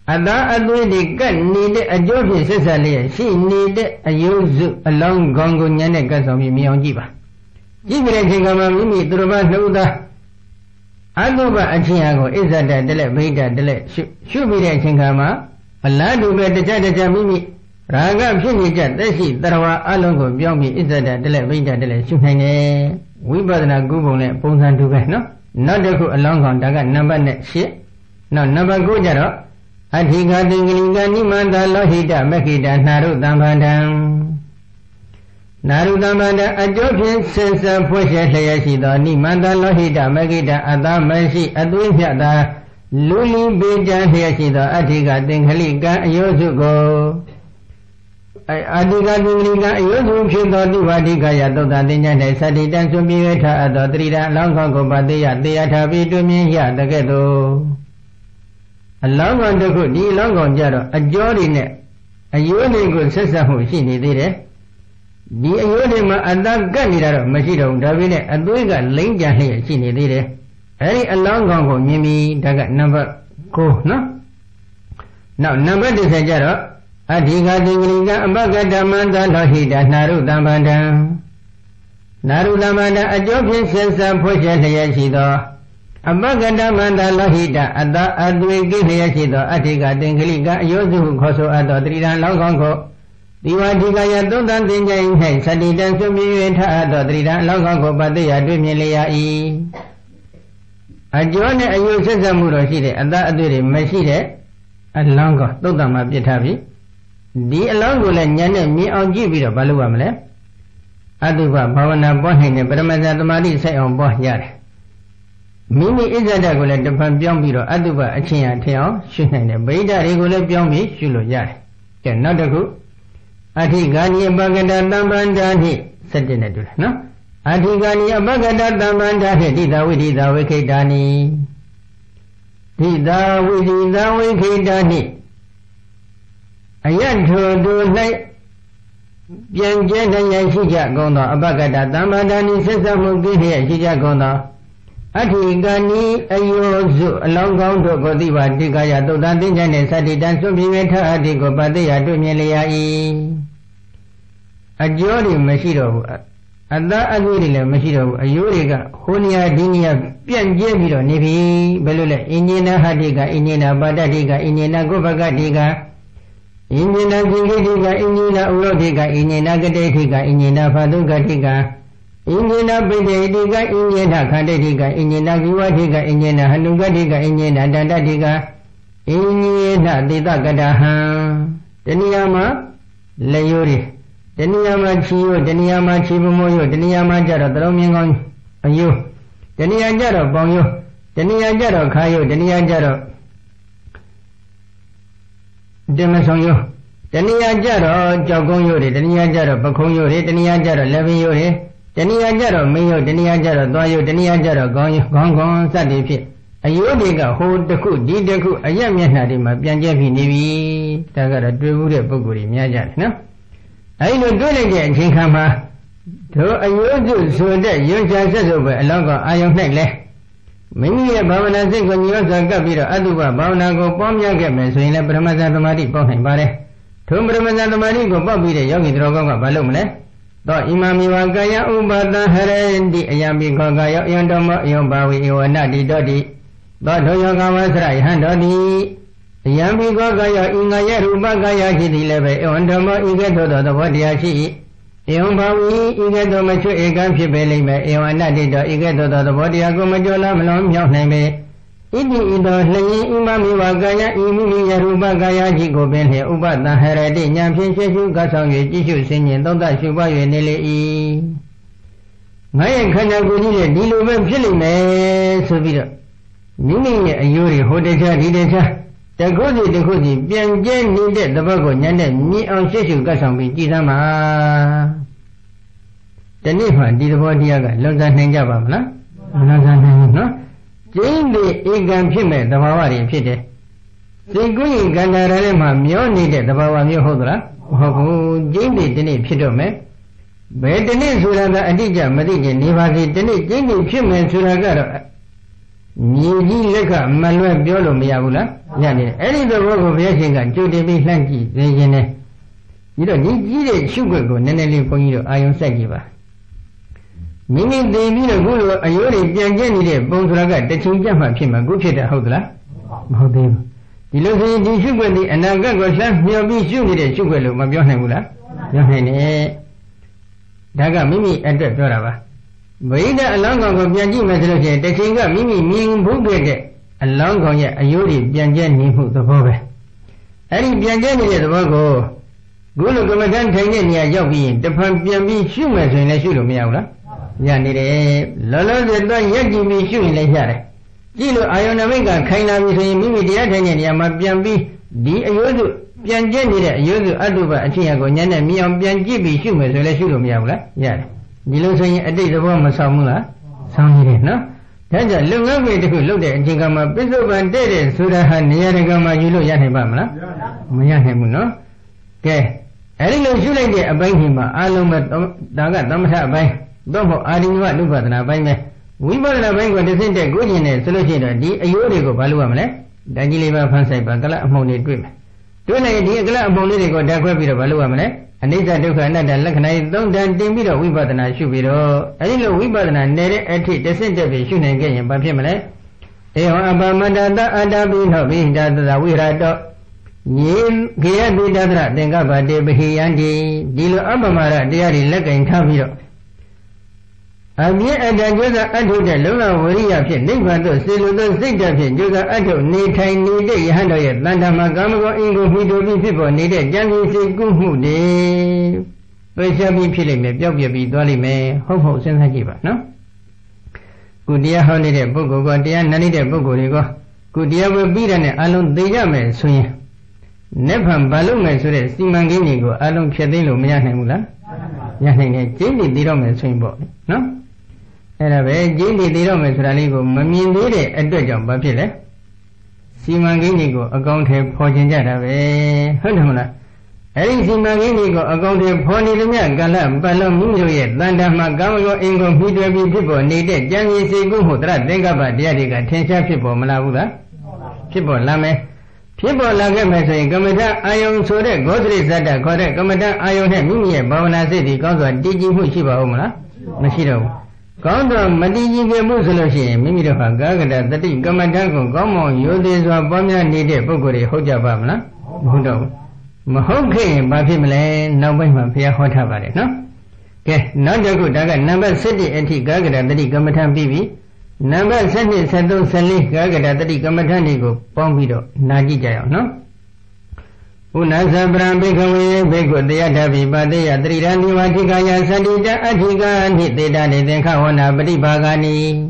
အသာအသွေးတွေကပ်နေတဲ့အကျိုးဖြင့်ဆက်ဆက်လျက်ရှိနေတဲ့အယုစုအလောင်းကောင်းကိုညံတဲ့ကတ်ဆောင်ပြီးမြင်အောင်ကြည့်ပါကြည့်ပြီးတဲ့အချိန်ကမှမိမိသူတော်ဘာနှုတ်သားအတုပအချင်းအကိုဣဇဒတလက်ဗိဒတလက်ရှုရှုပြီးတဲ့အချိန်ကမှအလားတူပဲတခြားတခြားမိမိရာဂဖြစ်နေကြသက်ရှိတရဝအလုံးကိုပြောင်းပြီးဣဇဒတလက်ဗိဒတလက်ရှုနိုင်တယ်ဝိပဿနာကုပုံနဲ့ပုံစံတူပဲနော်နောက်တစ်ခုအလောင်းကောင်ဒါကနံပါတ်၈နောက်နံပါတ်၉ကျတော့အဋ္ဌိကသင်္ကလိကနိမန္တလောဟိတမခိတနာရုတံဘာဒံနာရုတံဘာဒံအကျိုးဖြင့်ဆင်ဆံဖွင့်ရလျက်ရှိသောနိမန္တလောဟိတမခိတအတမရှိအသွေးမြတ်သာလူလီပေကြံလျက်ရှိသောအဋ္ဌိကသင်္ကလိကအယောစုကိုအဋ္ဌိကသင်္ကလိကအယောစုဖြစ်သောတိဝါဒိကယသုတ္တသင်္ညာ၌သတိတံစွန်ပြေထအပ်သောတရိဒံအလောင်းကောင်းကိုပတေယတေယထာပြီးတွင်မြင်ရတကဲ့သို့အလောင်းကောင်တစ်ခုဒီအလောင်းကောင်ကြတော့အကျော်တွေနဲ့အယိုးတွေကိုဆက်ဆက်မှုရှိနေသေးတယ်ဒီအယိုးတွေမှာအတန်ကတ်နေတာတော့မရှိတော့ဘူးဒါပေမဲ့အသွေးကလိမ့်ကြလျက်ရှိနေသေးတယ်အဲဒီအလောင်းကောင်ကိုမြင်ပြီးဒါကနံပါတ်၉နော်နောက်နံပါတ်၁၀ကျတော့အဋ္ဌိကသင်္ကလိကအပကတ္တမန္တလောဟိတနာရုတံဘာဒံနာရုတံဘာဒံအကျော်ဖြင့်ဆက်ဆက်ဖွင့်ရလျက်ရှိသောအပကတ္တမန္တလောဟိတအတအသွေကိလျက်ရှိသောအဋ္ဌိကသင်္ကလိကအယောစုဟုခေါ်ဆိုအပ်သောတရိဒံလောင်းကောင်းကိုဒီဝါဒီကယသုတ္တသင်္ကြန်၌သတိတံစွပြေ၍ထအပ်သောတရိဒံလောင်းကောင်းကိုပတေယတွေ့မြင်လျက်၏အကျော်နဲ့အယုဆက်ဆက်မှုတော့ရှိတယ်အတအသွေတွေမရှိတဲ့အလောင်းကောသုတ္တမှာပြစ်ထားပြီဒီအလောင်းကိုလည်းဉာဏ်နဲ့မြင်အောင်ကြည့်ပြီးတော့ဘာလုပ်ရမလဲအတုပဘာဝနာပွားနိုင်တဲ့ပရမဇ္ဇသမာဓိဆိုင်အောင်ပွားရတယ်မိမိဣဇဒကိုလည်းတဖန်ပြောင်းပြီးတော့အတုပအချင်းအထင်အောင်ရှုနိုင်တယ်ဗိဒတွေကိုလည်းပြောင်းပြီးရှုလို့ရတယ်ကဲနောက်တစ်ခုအဋ္ဌိကာနိအပကတတံပန္ဒာနှင့်စက်တင်နဲ့တူတယ်နော်အဋ္ဌိကာနိအပကတတံပန္ဒာနှင့်ဒိတာဝိဒိတာဝိခိတာနိဒိတာဝိဒိတာဝိခိတာနှင့်အယတ်ထိုတို့၌ပြန်ကျဲနိုင်ရရှိကြကုန်သောအပကတတံပန္ဒာနှင့်ဆက်ဆက်မှုကိလျက်ရှိကြကုန်သောအဋ္ဌိကနိအယောစုအလောင်းကောင်းတို့ကိုသိပါတိကယသုတ္တသင်္ကြန်နှင့်သတိတံစွန့်ပြေထအတ္တိကိုပတေယတွေ့မြင်လျက်၏အကျော်တွေမရှိတော့ဘူးအတအသွေးတွေလည်းမရှိတော့ဘူးအယိုးတွေကဟိုနေရာဒီနေရာပြန့်ကျဲပြီးတော့နေပြီဘယ်လိုလဲအင်ဂျင်နာဟတိကအင်ဂျင်နာပါတတိကအင်ဂျင်နာကုပကတိကအင်ဂျင်နာကိကိတိကအင်ဂျင်နာဥရောတိကအင်ဂျင်နာကတိတိကအင်ဂျင်နာဖာတုကတိကအင်ဂျင်နာပိတေတိကအင်ဂျင်နာခန္တေတိကအင်ဂျင်နာကိဝတိကအင်ဂျင်နာဟနုကတိကအင်ဂျင်နာတန္တတိကအင်ဂျင်နာသေတကတဟံတဏှာမှာလျိုးတွေတဏှာမှာချီရိုးတဏှာမှာချီပမိုးရိုးတဏှာမှာကြတော့တလုံးမြင်ကောင်းအယိုးတဏှာကြတော့ပေါင်ရိုးတဏှာကြတော့ခါရိုးတဏှာကြတော့တင်မဆောင်ရိုးတဏှာကြတော့ကြောက်ကုန်းရိုးတွေတဏှာကြတော့ပခုံးရိုးတွေတဏှာကြတော့လက်ပင်ရိုးတွေတဏှာကြတော့မင်းရိုးတဏှာကြတော့သွားရိုးတဏှာကြတော့ခေါင်းရိုးခေါင်းခေါင်းစသည်ဖြင့်အယိုးတွေကဟိုတစ်ခုဒီတစ်ခုအရက်မျက်နှာတွေမှာပြန်ကျက်ပြီးနေပြီဒါကတော့တွေ့ဘူးတဲ့ပုဂ္ဂိုလ်တွေများကြတယ်နော်အဲဒီလိုတွေ့လိုက်တဲ့အချိန်ခါမှာတို့အယိုးစုဆိုတဲ့ရွှေချာဆက်ဆိုပဲအလောင်းကအာယုံ၌လဲမိမိရဲ့ဘာဝနာစိတ်ကိုညှို့စွာကပ်ပြီးတော့အတုပဘာဝနာကိုပေါင်းများခဲ့မယ်ဆိုရင်လည်းပရမဇ္ဇသမာဓိပေါက်နိုင်ပါတယ်ထိုပရမဇ္ဇသမာဓိကိုပေါက်ပြီးတဲ့ယောဂီတော်ကောင်းကဘာလုပ်မလဲသောဣမမိဝကာယဥပါဒဟရတိအယံပိခောကာယောအယံတော်မအယံဘာဝိဧဝနတိတောတိသောထောယောကဝဆရယဟံတော်တိအယံပိခောကာယောဤငါယရူပကာယရှိသည်လည်းပဲဧဝံတော်မဤကဲ့သို့သောသဘောတရားရှိ၏ဧဝံဘာဝိဤကဲ့သို့မချွတ်ဧကံဖြစ်ပေလိမ့်မယ်ဧဝံနတိတောဤကဲ့သို့သောသဘောတရားကိုမကျော်လာမလွန်မြောက်နိုင်ပေဣတိဣတောလျင်ဣမမိဝကာယဤမိမိယရူပကာယရှိကိုပင်လျှင်ဥပတံဟရတိဉာဏ်ဖြင့်ရှေရှုကဆောင်၍ကြည့်ရှုဆင်ញင်သုံးသရှုပွား၍နေလေ၏ငါရဲ့ခန္ဓာကိုယ်ကြီးနဲ့ဒီလိုပဲဖြစ်လိမ့်မယ်ဆိုပြီးတော့မိမိရဲ့အယိုးတွေဟိုတခြားဒီတခြားတခုစီတခုစီပြန်ကျဲနေတဲ့သဘောကိုဉာဏ်နဲ့မြင်အောင်ရှေရှုကဆောင်ပြီးကြည်သမ်းပါဒီနေ့မှဒီသဘောတရားကလွန်စားနိုင်ကြပါမလားမလွန်စားနိုင်ဘူးနော်ကျင်းတဲ့ဧကံဖြစ်မဲ့သဘာဝတွေဖြစ်တယ်စိတ်ကူးရင်ကံတာရထဲမှာမျောနေတဲ့သဘာဝမျိုးဟုတ်သလားမဟုတ်ဘူးကျင်းတဲ့ဒီနေ့ဖြစ်တော့မယ်ဘယ်ဒီနေ့ဆိုတာကအတိအကျမသိချင်နေပါစေဒီနေ့ကျင်းတဲ့ဖြစ်မယ်ဆိုတာကတော့ Niji Leka Malua Biolo Miabula, Yani, any the work of Yashin and Judy B. Lanky, Regine. You don't need sugar go, Nenelli for you, I am Sagiva. Meaning they need a good, a Yori, Janjani, Bonsraga, the Chinjama Pima, good shit at Hodla. Hodil. The Lucy, the sugar, and I got some, you'll be shooting the sugar, Mabionamula. Yohane Daga Mimi at the Dorava. Vaida along of Bianji Masalose, the Chinga Mimi mean Bugate, along on a Yuri, Bianjani, who the Bobe. Any Bianjani at the Bogo. Gulu Gamadan Tanya Yogi, the Pampian Shumas in a Shulumiaula. Yanide, Lolo the Don Yagi me shooting like that. Gilo Iona Vega, Kaina with Mimi the Atania, Mabiambi, the Ayodu. Bianjani, you Aduba, Chiago, Yana, Miam Bianji, Shumas, or Shulumiaula. Yad. Dilo saying a day of Roma Samula. Sounded no? That's a long way to look at Jingama, Bizo and Dede, Sudahan, Yanagama, you know Yanibamla. Mayahamuno. Okay. I didn't know you like it about him, Alum, Daga, Damasa, by Domo, adding what Luba than I buy me. We bought a bank with the center good in a solution, the Ayurigo Baluamle, Dagiliva Fansai Bagala, Moni Dream. Don't I dear Gla Monigo Dagwabi Baluamle, and these are different than Lakanai, don't then dim it, we bought an Ashubiro. I didn't know we bought an Nere at the center of the shooting again, Papimale. They are about Madanda and Abin, being that we had. Yin Gia di Dadra, Dengaba de Behiandi, Dilo Abamara, Diari Laka in Tamiro. Abia and Joga Adu de Luna Waria, Nivato, Silu, Sita, Joga Adu, Nitai, Nide, Hando, Landa Magamago, Ingo, Hido, people needed, Jangi, Gumu, de Peshabi Pilim, Jobi, Dolly May, Hopo, Sensagiva, no? Goodia Holiday, Bogo, Godia, Nanide, Bogo, Goodia will beat an alone, the Yaman, swing. Nepam Balum so that Simanginigo, Alum Chadilo Mianamula, Yahin, Jimmy Dirom Swimbo, no? And a very Jimmy Dirom Raligo, Mamin Dide, a dojum, Bapile. Simanginigo, a gaunt poison jada, Hunamula. Erin Simanginigo, a gaunt pony the man, Galam, Balum, Mujoyet, Landa Magamago, Ingo, Hidu people needed, Jangi Sigu, Dengaba, Diadiga, Tensha people, Malabuda, people Lame. People like him as a Gamada, Ion Sode, Godri Zada, correct, Gamada, Ion, Mini, Bauna City, Gonzo, Digi Hushiba Omala, Machiro. Gonzo, Madigi Musoloshi, Mimidoha, Gagada, the Gamadango, Gomo, Yudis, Bomia needed, Bogori, Hoja Bamla, Hudo. Mahoke, Bafimle, no way, Mafia Hotabare, no? Okay, not the good, I got number city, and he Gagada, the Gamatan Bibi. Number seven, Sado Sali, Gagada, the Gamatanigo, Pombido, Nagijayo, no? Unasa Brambika, Bego, the Adabi, but they are three Rani Vatigaya, Sadija, Atiga, and hit the Dani, then Kawana, Badi Bagani.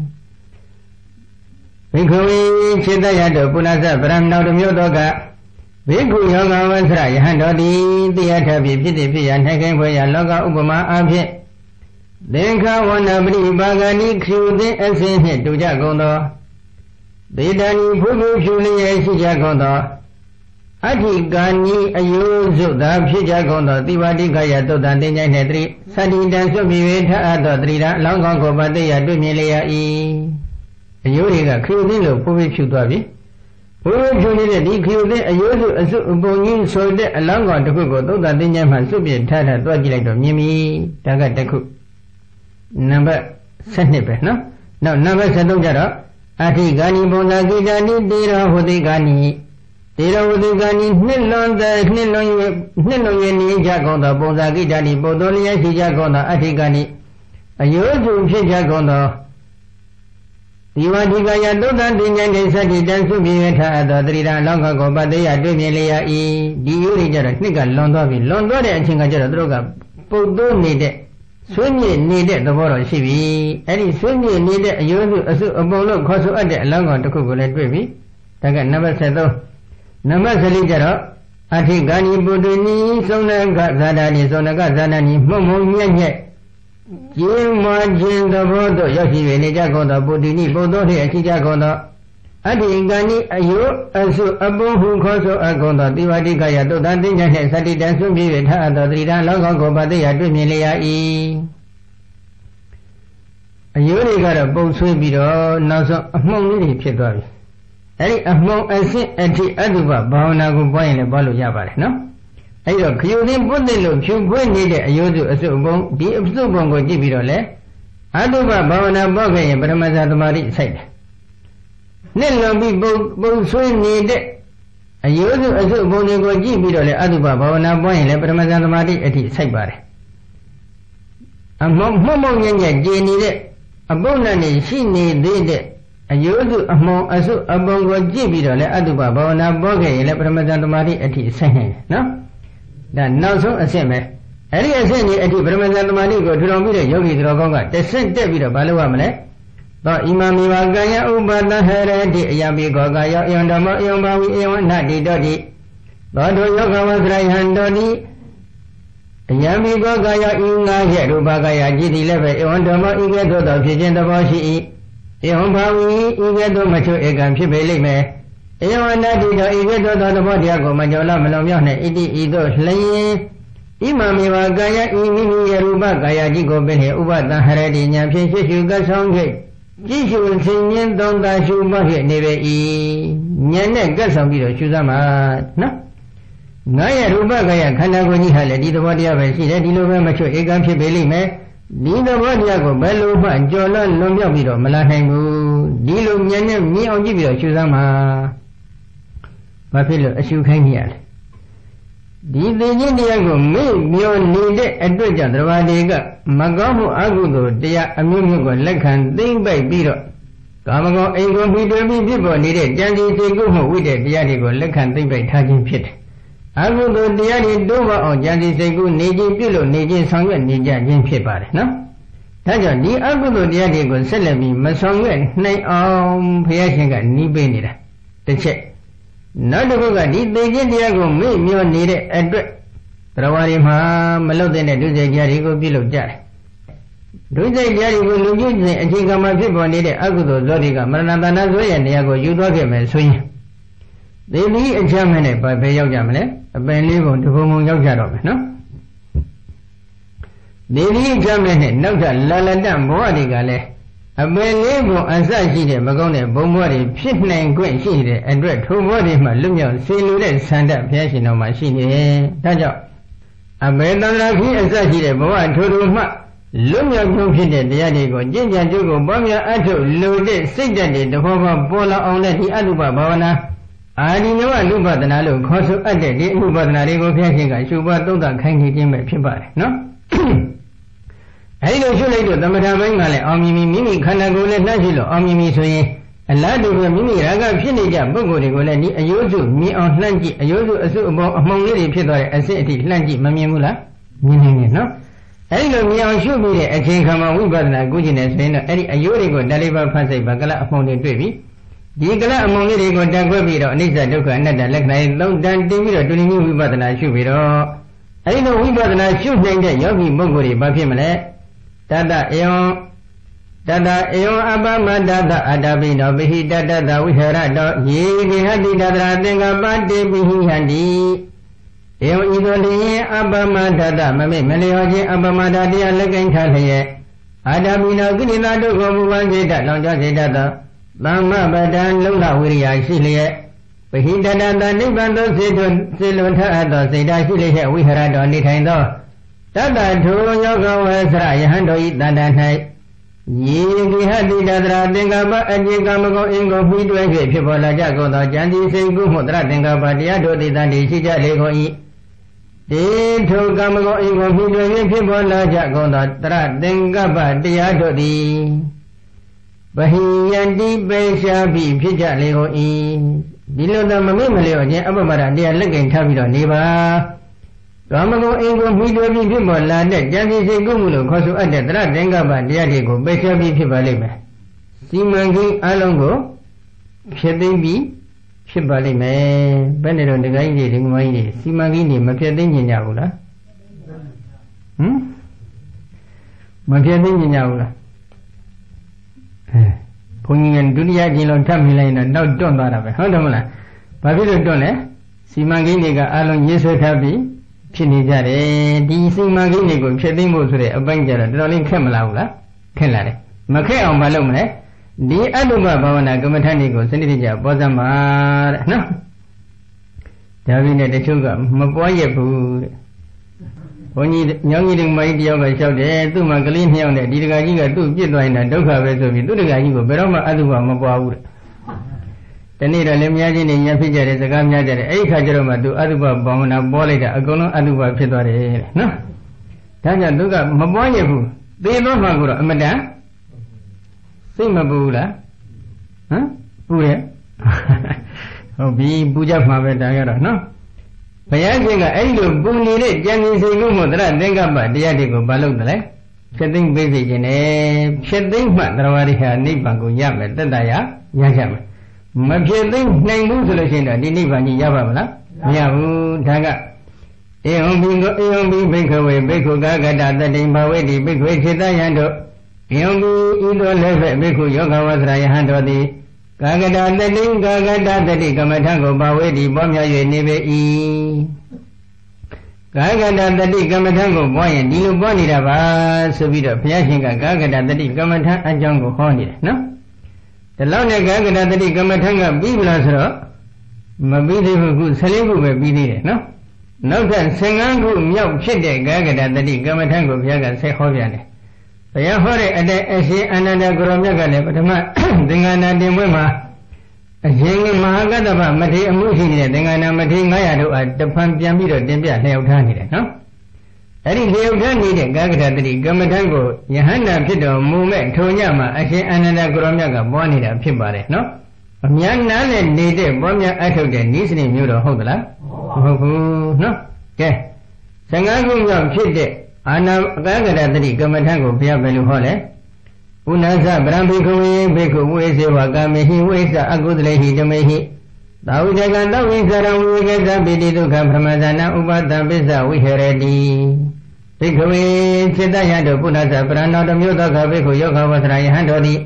Biko, Chidayado, Punasa, Bram, now the Myodoga. Biku Yoga was right, Handodi, the Atabi, Pitipi, and Hakan, Loga, Ubama, Abhe. Then Kawana, Badi Bagani, Q, the Essence to Jagondo. The Dani Pugu, Julia, Jagondo. Ati Gani, a Yuzu, the Pijagondo, Diwadi Gaya, Dodandina, Nedri, Sadi Danso, Viveta, Adodrida, long ago, but they are doing E. Yuriga, Crudillo, Puvichu Davi. Puvichu, the Q, a Yuzu, a Subonin, so that along on the Kugo, Dodandina, Masubi, Tata, Dodgilek, Mimi, Tagataku. Number seven, no? No, number seven, Ati Gani Bonagi Gani, Dira Hodigani. Dira Hodigani, Nilon, the Nilon, Nilon, Jagonda, Bonagi Dani, Bodolia, Jagonda, Ati Gani. A Yuzu, Jagonda. Diwadigaya, Dodan, Dinyan, Sadi, Dansu, Viveta, the Drida, long ago, but they are doing E. D. Uriger, Nika, Londovi, London, and Chingaja Droga, Podo needed. Swingy needed the borrow C V. Any swingy needed you a bolo cost at the long on to Google baby. Tagan number seven. Number Salijaro. Ati Gani Buduni, Sona Zadani, Sona Zanani, Momo Yan. Jim Margin the Bodo, Yoshi, Nijagonda, Budini, Bodo, Chijagonda. Ati Gani, you, as a bow who calls a gonda, Diwadi Gaya, Dodandin, and Sadi Dansu, Vivid, the Rida, long ago, but they are doing E. အယိုးတွေကတော့ပုံဆွေးပြီးတော့နောက်ဆုံးအမှုံလေးတွေဖြစ်သွားပြီအဲ့ဒီအမှုံအဆင့်အထိအတုပဘာဝနာကိုပွားရင်လည်းပွားလို့ရပါတယ်နော်အဲ့တော့ခရုသင်ပုတ်တဲ့လို့ဖြူခွေးနေတဲ့အယိုးစုအစုပ်ပုံဒီအစုပ်ပုံကိုကြည့်ပြီးတော့လေအတုပဘာဝနာပွားခဲ့ရင်ပရမဇ္ဇသမာဓိစိုက်တယ်နှစ်လွန်ပြီးပုံပုံဆွေးနေတဲ့အယိုးစုအစုပ်ပုံတွေကိုကြည့်ပြီးတော့လေအတုပဘာဝနာပွားရင်လည်းပရမဇ္ဇသမာဓိအထိစိုက်ပါတယ်အမောမှုံမှုံညံ့ညံ့ကြည်နေတဲ့အပုပ်နဲ့နေရှိနေသေးတဲ့အယိုးစုအမောအစုအပုံကိုကြည့်ပြီးတော့လေအတုပဘာဝနာပွားခဲ့ရင်လည်းပရမဇ္ဇသမာဓိအထိစိုက်နိုင်တယ်နော်ဒါနောက်ဆုံးအဆင့်ပဲအဲ့ဒီအဆင့်ကြီးအထိပရမဇ္ဇသမာဓိကိုထူထောင်ပြီးတဲ့ယောဂီတော်ကောင်းကတဆင့်တက်ပြီးတော့ဘာလုပ်ရမလဲသောဣမမီဝကာယဥပါဒဟရတိအယံပိကောကာယောအယံဓမ္မအယံဘာဝိအယံနတိတောတိသောတောယောဂဝသရယံတောတိအယံပိကောကာယောဤငါးရဲ့ရူပကာယကြည်တိလည်းပဲအယံဓမ္မဤကဲ့သို့သောဖြစ်ခြင်းသဘောရှိ၏အယံဘာဝိဤကဲ့သို့မချွတ်ဧကံဖြစ်ပေလိမ့်မယ်အယံအနတ္တိတောဤကဲ့သို့သောသဘောတရားကိုမကြော်လမလွန်မြောက်နဲ့ဣတိဤသို့လျင်ဣမမေဝကာယဤမိမိရဲ့ရူပကာယကြီးကိုပင်ဥပဒဟရတိဉာဏ်ဖြင့်ရှုရှုကဆောင်ခဲ့ကြည့်ရှုသင်ခြင်းသုံးသာရှုမှဖြစ်နေပေ၏ဉာဏ်နဲ့ကပ်ဆောင်ပြီးတော့ရှုသမှာနော်ငါရဲ့ရူပကာယခန္ဓာကိုယ်ကြီးဟာလည်းဒီသဘောတရားပဲရှိတယ်ဒီလိုပဲမချွတ်ဧကံဖြစ်ပေလိမ့်မယ်ဒီသဘောတရားကိုဘယ်လိုမှကြော်လွန်လွန်မြောက်ပြီးတော့မလာနိုင်ဘူးဒီလိုဉာဏ်နဲ့မြင်အောင်ကြည့်ပြီးတော့ရှုသမှာဘာဖြစ်လို့အရှုခိုင်းနေရလဲဒီသိခြင်းတရားကိုမေ့မျောနေတဲ့အတွက်ကြောင့်သဘာဝတွေကမကောင်းမှုအကုသိုလ်တရားအမျိုးမျိုးကိုလက်ခံသိမ့်ပိုက်ပြီးတော့ကာမဂုဏ်အိမ်ကိုမှီတွယ်ပြီးဖြစ်ပေါ်နေတဲ့ကြံစည်စိတ်ကူးမှုဝိတ္တတရားတွေကိုလက်ခံသိမ့်ပိုက်ထားခြင်းဖြစ်တယ်။အကုသိုလ်တရားတွေတိုးပေါအောင်ကြံစည်စိတ်ကူးနေခြင်းပြုလို့နေခြင်းဆောင်ရွက်နေကြခြင်းဖြစ်ပါတယ်နော်။ဒါကြောင့်ဒီအကုသိုလ်တရားတွေကိုဆက်လက်ပြီးမဆောင်ရွက်နိုင်အောင်ဘုရားရှင်ကနှီးပေးနေတာတစ်ချက်နောက်တစ်ခုကဒီသိခြင်းတရားကိုမေ့မျောနေတဲ့အတွက်တရားဝါရီမှာမလုတ်တဲ့ဒုစရိုက်တရားတွေကိုပြုလုပ်ကြတယ်ဒုစရိုက်တရားတွေကိုလူကျင့်ခြင်းအခြေခံမှာဖြစ်ပေါ်နေတဲ့အကုသိုလ်ဇောတိကမရဏတဏဇောရဲ့နေရာကိုယူသွားခဲ့မယ်ဆိုရင်ဒီနည်းအချမ်းမဲ့နဲ့ဘယ်ရောက်ကြမလဲအပင်လေးပုံတစ်ပုံပုံရောက်ကြတော့မယ်နော်ဒီနည်းအချမ်းမဲ့နဲ့နောက်ထပ်လာလတဘဝတွေကလည်းအပင်လေးပုံအစရှိတဲ့မကောင်းတဲ့ဘုံဘဝတွေဖြစ်နိုင်ခွင့်ရှိတဲ့အတွက်ထိုဘဝတွေမှာလွတ်မြောက်စေလိုတဲ့ဆန္ဒဘုရားရှင်တော်မှာရှိနေတယ်ဒါကြောင့်အဘယ်တန္တရာခီးအစရှိတဲ့ဘဝထိုထိုမှလွတ်မြောက်ခြင်းဖြစ်တဲ့တရားတွေကိုကျင့်ကြံကြိုးကိုပွားများအထုတ်လိုတဲ့စိတ်ဓာတ်တွေတဘောဘောပေါ်လာအောင်နဲ့ဒီအတုပဘာဝနာအာဒီနဝလူပဒနာလို့ခေါ်ဆိုအပ်တဲ့ဒီအမှုပဒနာတွေကိုဘုရားရှင်ကရှုပွားသုံးသခိုင်းနေခြင်းပဲဖြစ်ပါတယ်နော်အဲဒီလိုရှုလိုက်တော့သမထဘိုင်းကလည်းအောင်မြင်မိမိမိခန္ဓာကိုယ်နဲ့နှက်ရှိလို့အောင်မြင်ပြီဆိုရင်အလားတူပဲမိမိရာဂဖြစ်နေကြပုဂ္ဂိုလ်တွေကိုလည်းဒီအယုစုမြင်အောင်လှမ်းကြည့်အယုစုအစုအပေါင်းအမှောင်လေးတွေဖြစ်သွားတဲ့အစစ်အထိလှမ်းကြည့်မမြင်ဘူးလားမြင်နေတယ်နော်အဲဒီလိုမြင်အောင်ရှုပြီးတဲ့အချိန်ခါမှာဝိပဿနာကုကျင်နေဆိုရင်တော့အဲ့ဒီအယုတွေကိုတလေးပါဖတ်စိတ်ပါကလအမှောင်တွေတွေ့ပြီဒီကလအမှောင်လေးတွေကိုတက်ခွဲပြီးတော့အနိစ္စဒုက္ခအနတ္တလက္ခဏာတွေသုံးတန်တင်ပြီးတော့တူညီဝိပဿနာရှုပြီးတော့အဲဒီလိုဝိပဿနာရှုနိုင်တဲ့ယောဂီပုဂ္ဂိုလ်တွေဘာဖြစ်မလဲတတဧယံတတဧယံအပမတတအတ္တပိနောပိဟိတတတဝိဟရတောယေကိဟတိတတရာသင်္ကပ္ပတေပိဟိဟန္တိဧယံဤသို့လျင်အပမတတမမေ့မလျော်ခြင်းအပမတတရားလက်ကင်ထားလျက်အတ္တပိနောကိလေသာတို့ကိုမူပန်းစေတတ်လောင်ကျွမ်းစေတတ်သောသမ္မပဒံလုံလဝိရိယရှိလျက်ပိဟိတတတနိဗ္ဗာန်သို့စေတွစေလွန်ထအပ်သောစေတရှိလျက်ဝိဟရတောနေထိုင်သောတတ္တထိုယောဂဝေစရယဟန်တို့ဤတဏ္ဍ၌ယေကိဟတိတတရာသင်္ကပ္ပအကျေကမကောအင်ကိုပြီးတွဲ၍ဖြစ်ပေါ်လာကြကုန်သောဉာဏ်ဒီစိတ်ကုမှုတရသင်္ကပ္ပတရားတို့သည်တန်တည်ရှိကြလေကုန်၏တေထိုကမကောအင်ကိုပြီးတွဲ၍ဖြစ်ပေါ်လာကြကုန်သောတရသင်္ကပ္ပတရားတို့သည်ဗဟိယန္တိပေရှားပြီးဖြစ်ကြလေကုန်၏ဒီလိုသောမမေ့မလျော့ခြင်းအပမရတရားလက်ကင်ထားပြီးတော့နေပါကာမဂုဏ်အိမ်ကိုမိတွေ့ပြီးဖြစ်ပေါ်လာတဲ့ဉာဏ်စီစိတ်ကုမှုလို့ခေါ်ဆိုအပ်တဲ့တရသင်္ကပ္ပတရားတွေကိုပယ်ရှားပြီးဖြစ်ပါလိမ့်မယ်။စီမံကိန်းအလုံးကိုဖြစ်သိပြီးဖြစ်ပါလိမ့်မယ်။ဘယ်နဲ့တော့ဒကာကြီးတွေဒကာမကြီးတွေစီမံကိန်းတွေမဖြစ်သိညင်ကြဘူးလား။ဟမ်မဖြစ်သိညင်ကြဘူးလား။အဲဘုန်းကြီးကဒုတိယကျင်းလုံးထပ်မိလိုက်ရင်တော့တွန့်သွားတာပဲဟုတ်တယ်မလား။ဘာဖြစ်လို့တွန့်လဲ။စီမံကိန်းတွေကအလုံးရေးဆွဲထားပြီးဖြစ်နေကြတယ်ဒီစီမံကိန်းတွေကိုဖြစ်သိဖို့ဆိုတဲ့အပိုင်းကြတော့တော်တော်လေးခက်မလားဘူးလားခက်လာတယ်မခက်အောင်မလုပ်မလဲဒီအတုပဘာဝနာကမ္မထာနေကိုစနစ်တကျပွားစမ်းပါတဲ့နော်ဒါပြီးနဲ့တချို့ကမပွားရဘူးတဲ့ဘုန်းကြီးညောင်ကြီးတွေမကြီးတယောက်ကလျှောက်တယ်သူ့မှာကလေးနှစ်ယောက်နဲ့ဒီတကကြီးကသူ့ပြစ်သွားရင်ဒုက္ခပဲဆိုပြီးသူ့တကကြီးကိုဘယ်တော့မှအတုပမပွားဘူးတဲ့တနေ့တော့လည်းများချင်းနေညဖြစ်ကြတယ်စကားများကြတယ်အဲ့ဒီခါကျတော့မှသူအတုပဘာဝနာပွားလိုက်တာအကုန်လုံးအတုပဖြစ်သွားတယ်တဲ့နော်ဒါကြောင့်သူကမပွားရဘူးသေတော့မှကိုတော့အမတန်စိတ်မပူဘူးလားဟမ်ပူရဲ့ဟုတ်ပြီပူကြမှာပဲဒါကြတော့နော်ဘုရားရှင်ကအဲ့ဒီလိုပူနေတဲ့ကြံစည်စိတ်ကိုမို့သရသင်္ကပ္ပတရားတွေကိုမလုပ်တယ်လေဖြစ်သိမ့်ပေးစေခြင်းနဲ့ဖြစ်သိမ့်မှတရားဝရိဟာနိဗ္ဗာန်ကိုရမယ်တတ္တရာရကြမယ်မဖြစ်သိမ့်နိုင်ဘူးဆိုလို့ရှိရင်တော့ဒီနိဗ္ဗာန်ကြီးရပါမလားမရဘူးဒါကဧဝံဘိကိုဧဝံဘိဘိက္ခဝေဘိက္ခုကာကတတတိဘဝေတိဘိက္ခွေခြေတယံတို့ဧဝံဘိဤသို့လည်းပဲဘိက္ခုယောဂဝသရယဟံတို့သည်ကာကတတတိကာကတတတိကမ္မထံကိုဘဝေတိပွားများ၍နေပေ၏ကာကတတတိကမ္မထံကိုပွားရင်ဒီလိုပွားနေတာပါဆိုပြီးတော့ဘုရားရှင်ကကာကတတတိကမ္မထံအကြောင်းကိုဟောနေတယ်နော်ဒီလောက်နဲ့ကာကတတတိကမ္မထံကပြီးပြီလားဆိုတော့မပြီးသေးဘူးခုဆယ်လေးခုပဲပြီးသေးတယ်နော်နောက်ထပ်ဆယ်ငါးခုမြောက်ဖြစ်တဲ့ကာကတတတိကမ္မထံကိုဘုရားကဆက်ဟောပြန်တယ်ဘုရားဟောတဲ့အတိုင်းအရှင်အာနန္ဒကိုရောမြတ်ကလည်းပထမသင်္ကနာတင်ပွဲမှာအရှင်မဟာကတ္တဗမထေရအမှုရှိနေတဲ့သင်္ကနာမထေရငါးရာတို့အားတဖန်ပြန်ပြီးတော့တင်ပြလျှောက်ထားနေတယ်နော်အဲ့ဒီလျှောက်ထားနေတဲ့ကာကတတတိကမ္မထံကိုယဟန္တာဖြစ်တော်မူမဲ့ထိုညမှာအရှင်အာနန္ဒကိုရောမြတ်ကပွားနေတာဖြစ်ပါတယ်နော်အများနားနဲ့နေတဲ့ပွားများအထုတ်တဲ့နိစ္စနေမျိုးတော့ဟုတ်သလားမဟုတ်ဘူးနော်ကဲဆယ်ငါးခုမြောက်ဖြစ်တဲ့အာနာကာကတတတိကမ္မထံကိုဘုရားဘယ်လိုဟောလဲဥနာသဗရံဘိက္ခဝေဘိက္ခုဝေစေဝကာမေဟိဝိသအကုသလေဟိဓမေဟိသာဝိတကံသဝိသရံဝိကေသပိတိဒုက္ခပရမဇာနာဥပတံပစ္စဝိဟရတိဘိက္ခဝေစေတယတို့ပုဏ္ဏသပရဏောတမျိုးသောကဘိက္ခုယောဂဝသရယဟံတော်တိ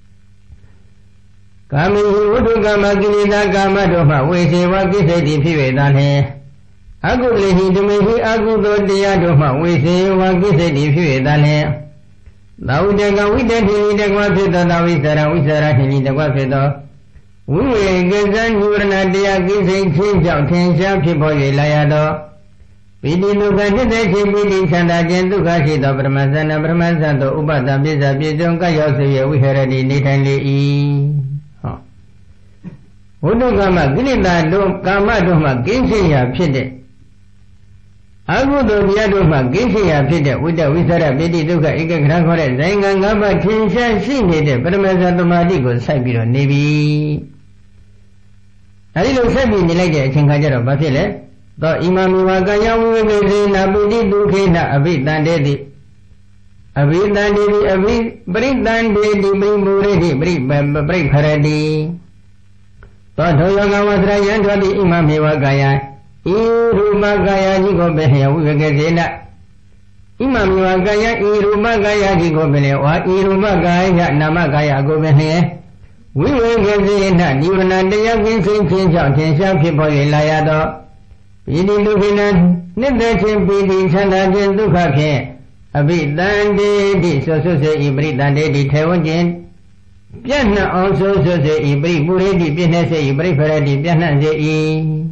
ကာမေဟိဝတ္ထုကာမကိလေသာကာမတို့မှဝေစေဝကိစိတိဖြစ်၍သာလျှင်အကုသလေဟိဓမေဟိအကုသိုလ်တရားတို့မှဝေစေဝကိစိတိဖြစ်၍သာလျှင်သာဝတကဝိတ္တိတကွာဖြစ်သောသာဝိသရဝိသရဟိတကွာဖြစ်သောဝိဝေကိစ္စညူရဏတရားကိစိတ်ချင်းကြောင့်ထင်ရှားဖြစ်ပေါ်၍လာရသောပိဋိဒုက္ခဖြစ်တဲ့ခြင်းပိဋိချမ်းသာခြင်းဒုက္ခရှိသောပရမဇ္ဇနာပရမဇ္ဇသောဥပဒပိစ္ဆပြည့်စုံကရောက်စေရဝိဟရတိနေထိုင်လေ၏ဟောဝိတုကမကိလေသာတို့ကာမတို့မှကင်းရှင်းရာဖြစ်တဲ့အကုသိုလ်တရားတို့မှကင်းရှင်းရာဖြစ်တဲ့ဝိတ္တဝိသရပိဋိဒုက္ခဧကခရခေါ်တဲ့ဇိုင်ငံ၅ပါးထင်ရှားရှိနေတဲ့ပရမဇ္ဇသမာဓိကိုစိုက်ပြီးတော့နေပြီအဲဒီလိုဆက်ပြီးနေလိုက်တဲ့အချိန်ခါကျတော့ဘာဖြစ်လဲသောဣမမိဝကာယဝိဝေကေနာပိဋိဒုခေနအဘိတန္တေတိအဘိတန္တေတိအဘိပရိတန္တေတိပိမူရိတိပရိပရိဖရတိသောထောယောကဝသရယံထောတိဣမမိဝကာယဣရူပကာယကြီးကိုပဲဟယဝိဝေကေစေနဣမမိဝကာယဣရူပကာယကြီးကိုပဲလေဝါဣရူပကာယနာမကာယကိုပဲဟယဝိဝေကေစေနနိဝရဏတရားကင်းစိတ်ဖြင့်ကြောင့်ထင်ရှားဖြစ်ပေါ်၍လာရသောပိဋိဒုက္ခိနနှစ်သက်ခြင်းပိဋိချမ်းသာခြင်းဒုက္ခဖြင့်အဘိတန္တေတိဆိုဆွစေဤပရိတန္တေတိထေဝခြင်းပြန့်နှံ့အောင်ဆိုဆွစေဤပရိပူရိတိပြည့်နှဲ့စေဤပရိဖရတိပြန့်နှံ့စေ၏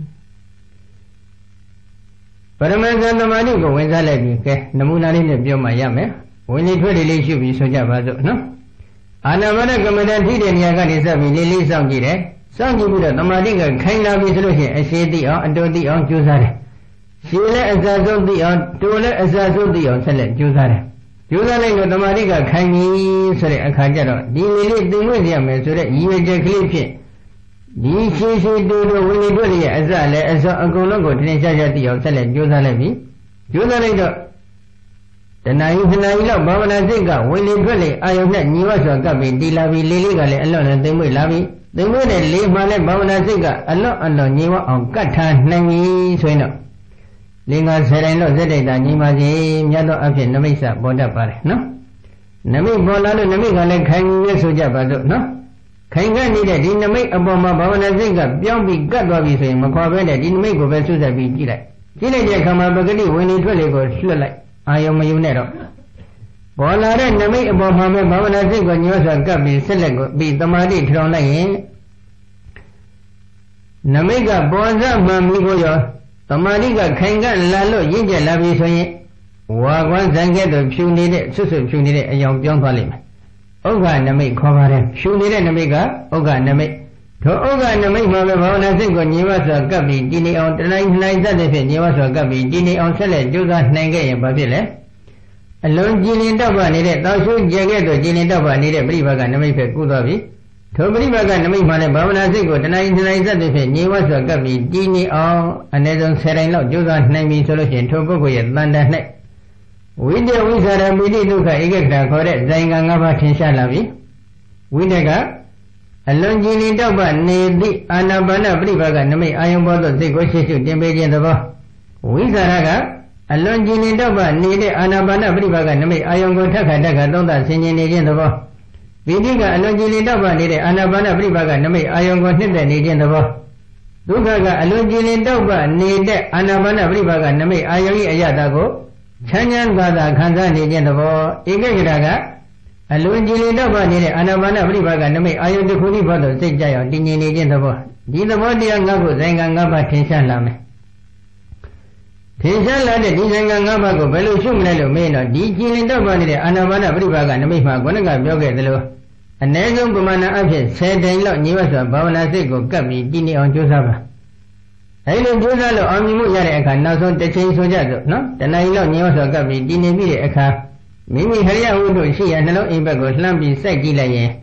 ပရမဇ္ဇသမာဓိကိုဝင်စားလိုက်ပြီကဲနမူနာလေးနဲ့ပြောမှရမယ်ဝင်လေထွက်လေလေးရှုပြီးဆိုကြပါစို့နော်အာနာပါနကမ္မဋ္ဌာန်းထိတဲ့နေရာကနေစပြီးလေးလေးစောင့်ကြည့်တယ်စောင့်ကြည့်ပြီးတော့သမာဓိကခိုင်လာပြီဆိုလို့ရှိရင်အရှိသိအောင်အတူသိအောင်ကြိုးစားတယ်ရှည်လည်းအစဆုံးသိအောင်တူလည်းအစဆုံးသိအောင်ဆက်လက်ကြိုးစားတယ်ကြိုးစားလိုက်လို့သမာဓိကခိုင်ပြီဆိုတဲ့အခါကျတော့ဒီလေးလေးသင်ခွင့်ရမယ်ဆိုတဲ့ရည်ရွယ်ချက်ကလေးဖြင့်ဒီရှည်ရှည်တူတူဝင်လေထွက်လေရဲ့အစလည်းအစောအကုန်လုံးကိုထင်ရှားရှားသိအောင်ဆက်လက်ကြိုးစားလိုက်ပြီကြိုးစားလိုက်တော့တဏှာယုခဏယီလောက်ဘာဝနာစိတ်ကဝင်လေထွက်လေအာယုန်နဲ့ညီဝတ်စွာကပ်ပြီးတည်လာပြီးလေးလေးကလည်းအလွန်နဲ့သိမ့်မွေ့လာပြီးသိမ့်မွေ့တဲ့လေးမှလည်းဘာဝနာစိတ်ကအလွန်အလွန်ညီဝတ်အောင်ကတ်ထားနိုင်ပြီဆိုရင်တော့လင်္ကာဆယ်တိုင်းတော့ဇက်တိတ်တာညီမစီမြတ်သောအဖြစ်နမိတ်စပေါ်တတ်ပါတယ်နော်နမိတ်ပေါ်လာလို့နမိတ်ကလည်းခိုင်ရဆိုကြပါစို့နော်ခိုင်ကနေတဲ့ဒီနမိတ်အပေါ်မှာဘာဝနာစိတ်ကပြောင်းပြီးကတ်သွားပြီဆိုရင်မခေါ်ဘဲနဲ့ဒီနမိတ်ကိုပဲစွတ်ဆက်ပြီးကြည့်လိုက်ကြည့်လိုက်တဲ့အခါမှာပဂတိဝင်လေထွက်လေကိုလွှတ်လိုက်အာယုံမယုံနဲ့တော့ပေါ်လာတဲ့နမိတ်အပေါ်မှာပဲဘာဝနာစိတ်ကိုညှိုးစွာကပ်ပြီးဆက်လက်ကိုပြီးတမာတိထထောင်လိုက်ရင်နမိတ်ကပေါ်စမှန်ပြီးကိုရောတမာတိကခိုင်ကလာလို့ရင့်ကျက်လာပြီဆိုရင်ဝါကွမ်းဇံကဲ့သို့ဖြူနေတဲ့ဆွဆွဖြူနေတဲ့အယောင်ပြောင်းသွားလိမ့်မယ်။ဥက္ကနမိတ်ခေါ်ပါတယ်ဖြူနေတဲ့နမိတ်ကဥက္ကနမိတ်ထိုဥက္ကနမိတ်မှာပဲဘာဝနာစိတ်ကိုညှိုးစွာကပ်ပြီးတည်နေအောင်တနိုင်နိုင်သတ်တဲ့ဖြင့်ညှိုးစွာကပ်ပြီးတည်နေအောင်ဆက်လက်ကြိုးစားနိုင်ခဲ့ရင်ဘာဖြစ်လဲအလုံးကြည်လင်တောက်ပါနေတဲ့တောက်ရှုကြဲကဲ့သို့ကြည်လင်တောက်ပါနေတဲ့ပြိဘာကနမိတ်ပဲကုသွားပြီထိုပြိဘာကနမိတ်မှာလည်းဘာဝနာစိတ်ကိုတနိုင်တနိုင်သတ်တဲ့ဖြင့်ညှိုးစွာကပ်ပြီးတည်နေအောင်အနည်းဆုံးဆယ်တိုင်လောက်ကြိုးစားနိုင်ပြီဆိုလို့ရှိရင်ထိုပုဂ္ဂိုလ်ရဲ့တန်တန်၌ဝိတ္တဝိသရမိတိဒုက္ခဧကဂရခေါ်တဲ့ဇိုင်က၅ပါးထင်ရှားလာပြီဝိတ္တကအလွန်ကြည်လင်တောက်ပနေသည့်အာနာပါနပြိပါကနမိတ်အာယုံပေါ်သို့စိတ်ကိုရှေ့ရှုတင်ပေးခြင်းသဘောဝိသရကအလွန်ကြည်လင်တောက်ပနေတဲ့အာနာပါနပြိပါကနမိတ်အာယုံကိုထက်ခါတက်ခါသုံးသဆင်ခြင်နေခြင်းသဘောဝိတိကအလွန်ကြည်လင်တောက်ပနေတဲ့အာနာပါနပြိပါကနမိတ်အာယုံကိုနှစ်သက်နေခြင်းသဘောဒုက္ခကအလွန်ကြည်လင်တောက်ပနေတဲ့အာနာပါနပြိပါကနမိတ်အာယုံ၏အယတာကိုချမ်းချမ်းသာသာခံစားနေခြင်းသဘောဧကဂရကအလွန်ကြည်လင်တောက်ပနေတဲ့အာနာပါနပြိပါကနမိတ်အာယုန်တစ်ခုနည်းဘောသိစိတ်ကြအောင်တည်ငြိမ်နေခြင်းသဘောဒီသဘောတရားငါ့ကိုဇိုင်ကငါးပါးထင်ရှားလာမယ်ထင်ရှားလာတဲ့ဒီဇိုင်ကငါးပါးကိုဘယ်လိုရှုမလဲလို့မေးတော့ဒီကြည်လင်တောက်ပနေတဲ့အာနာပါနပြိပါကနမိတ်မှာခေါင်းကပြောခဲ့သလိုအ ਨੇ ဆုံးပမာဏအဖြစ်ဆယ်တိုင်လောက်ညီဝတ်စွာဘာဝနာစိတ်ကိုကပ်ပြီးတည်နေအောင်ကြိုးစားပါအဲလိုကြိုးစားလို့အောင်မြင်မှုရတဲ့အခါနောက်ဆုံးတစ်ချိန်ဆိုကြစို့နော်တဏှာကြီးလောက်ညီဝတ်စွာကပ်ပြီးတည်နေပြီးတဲ့အခါမိမိဟရိယဝတ္ထုရှိရနှလုံးအိမ်ဘက်ကိုလှမ်းပြီးစိုက်ကြည့်လိုက်ရင်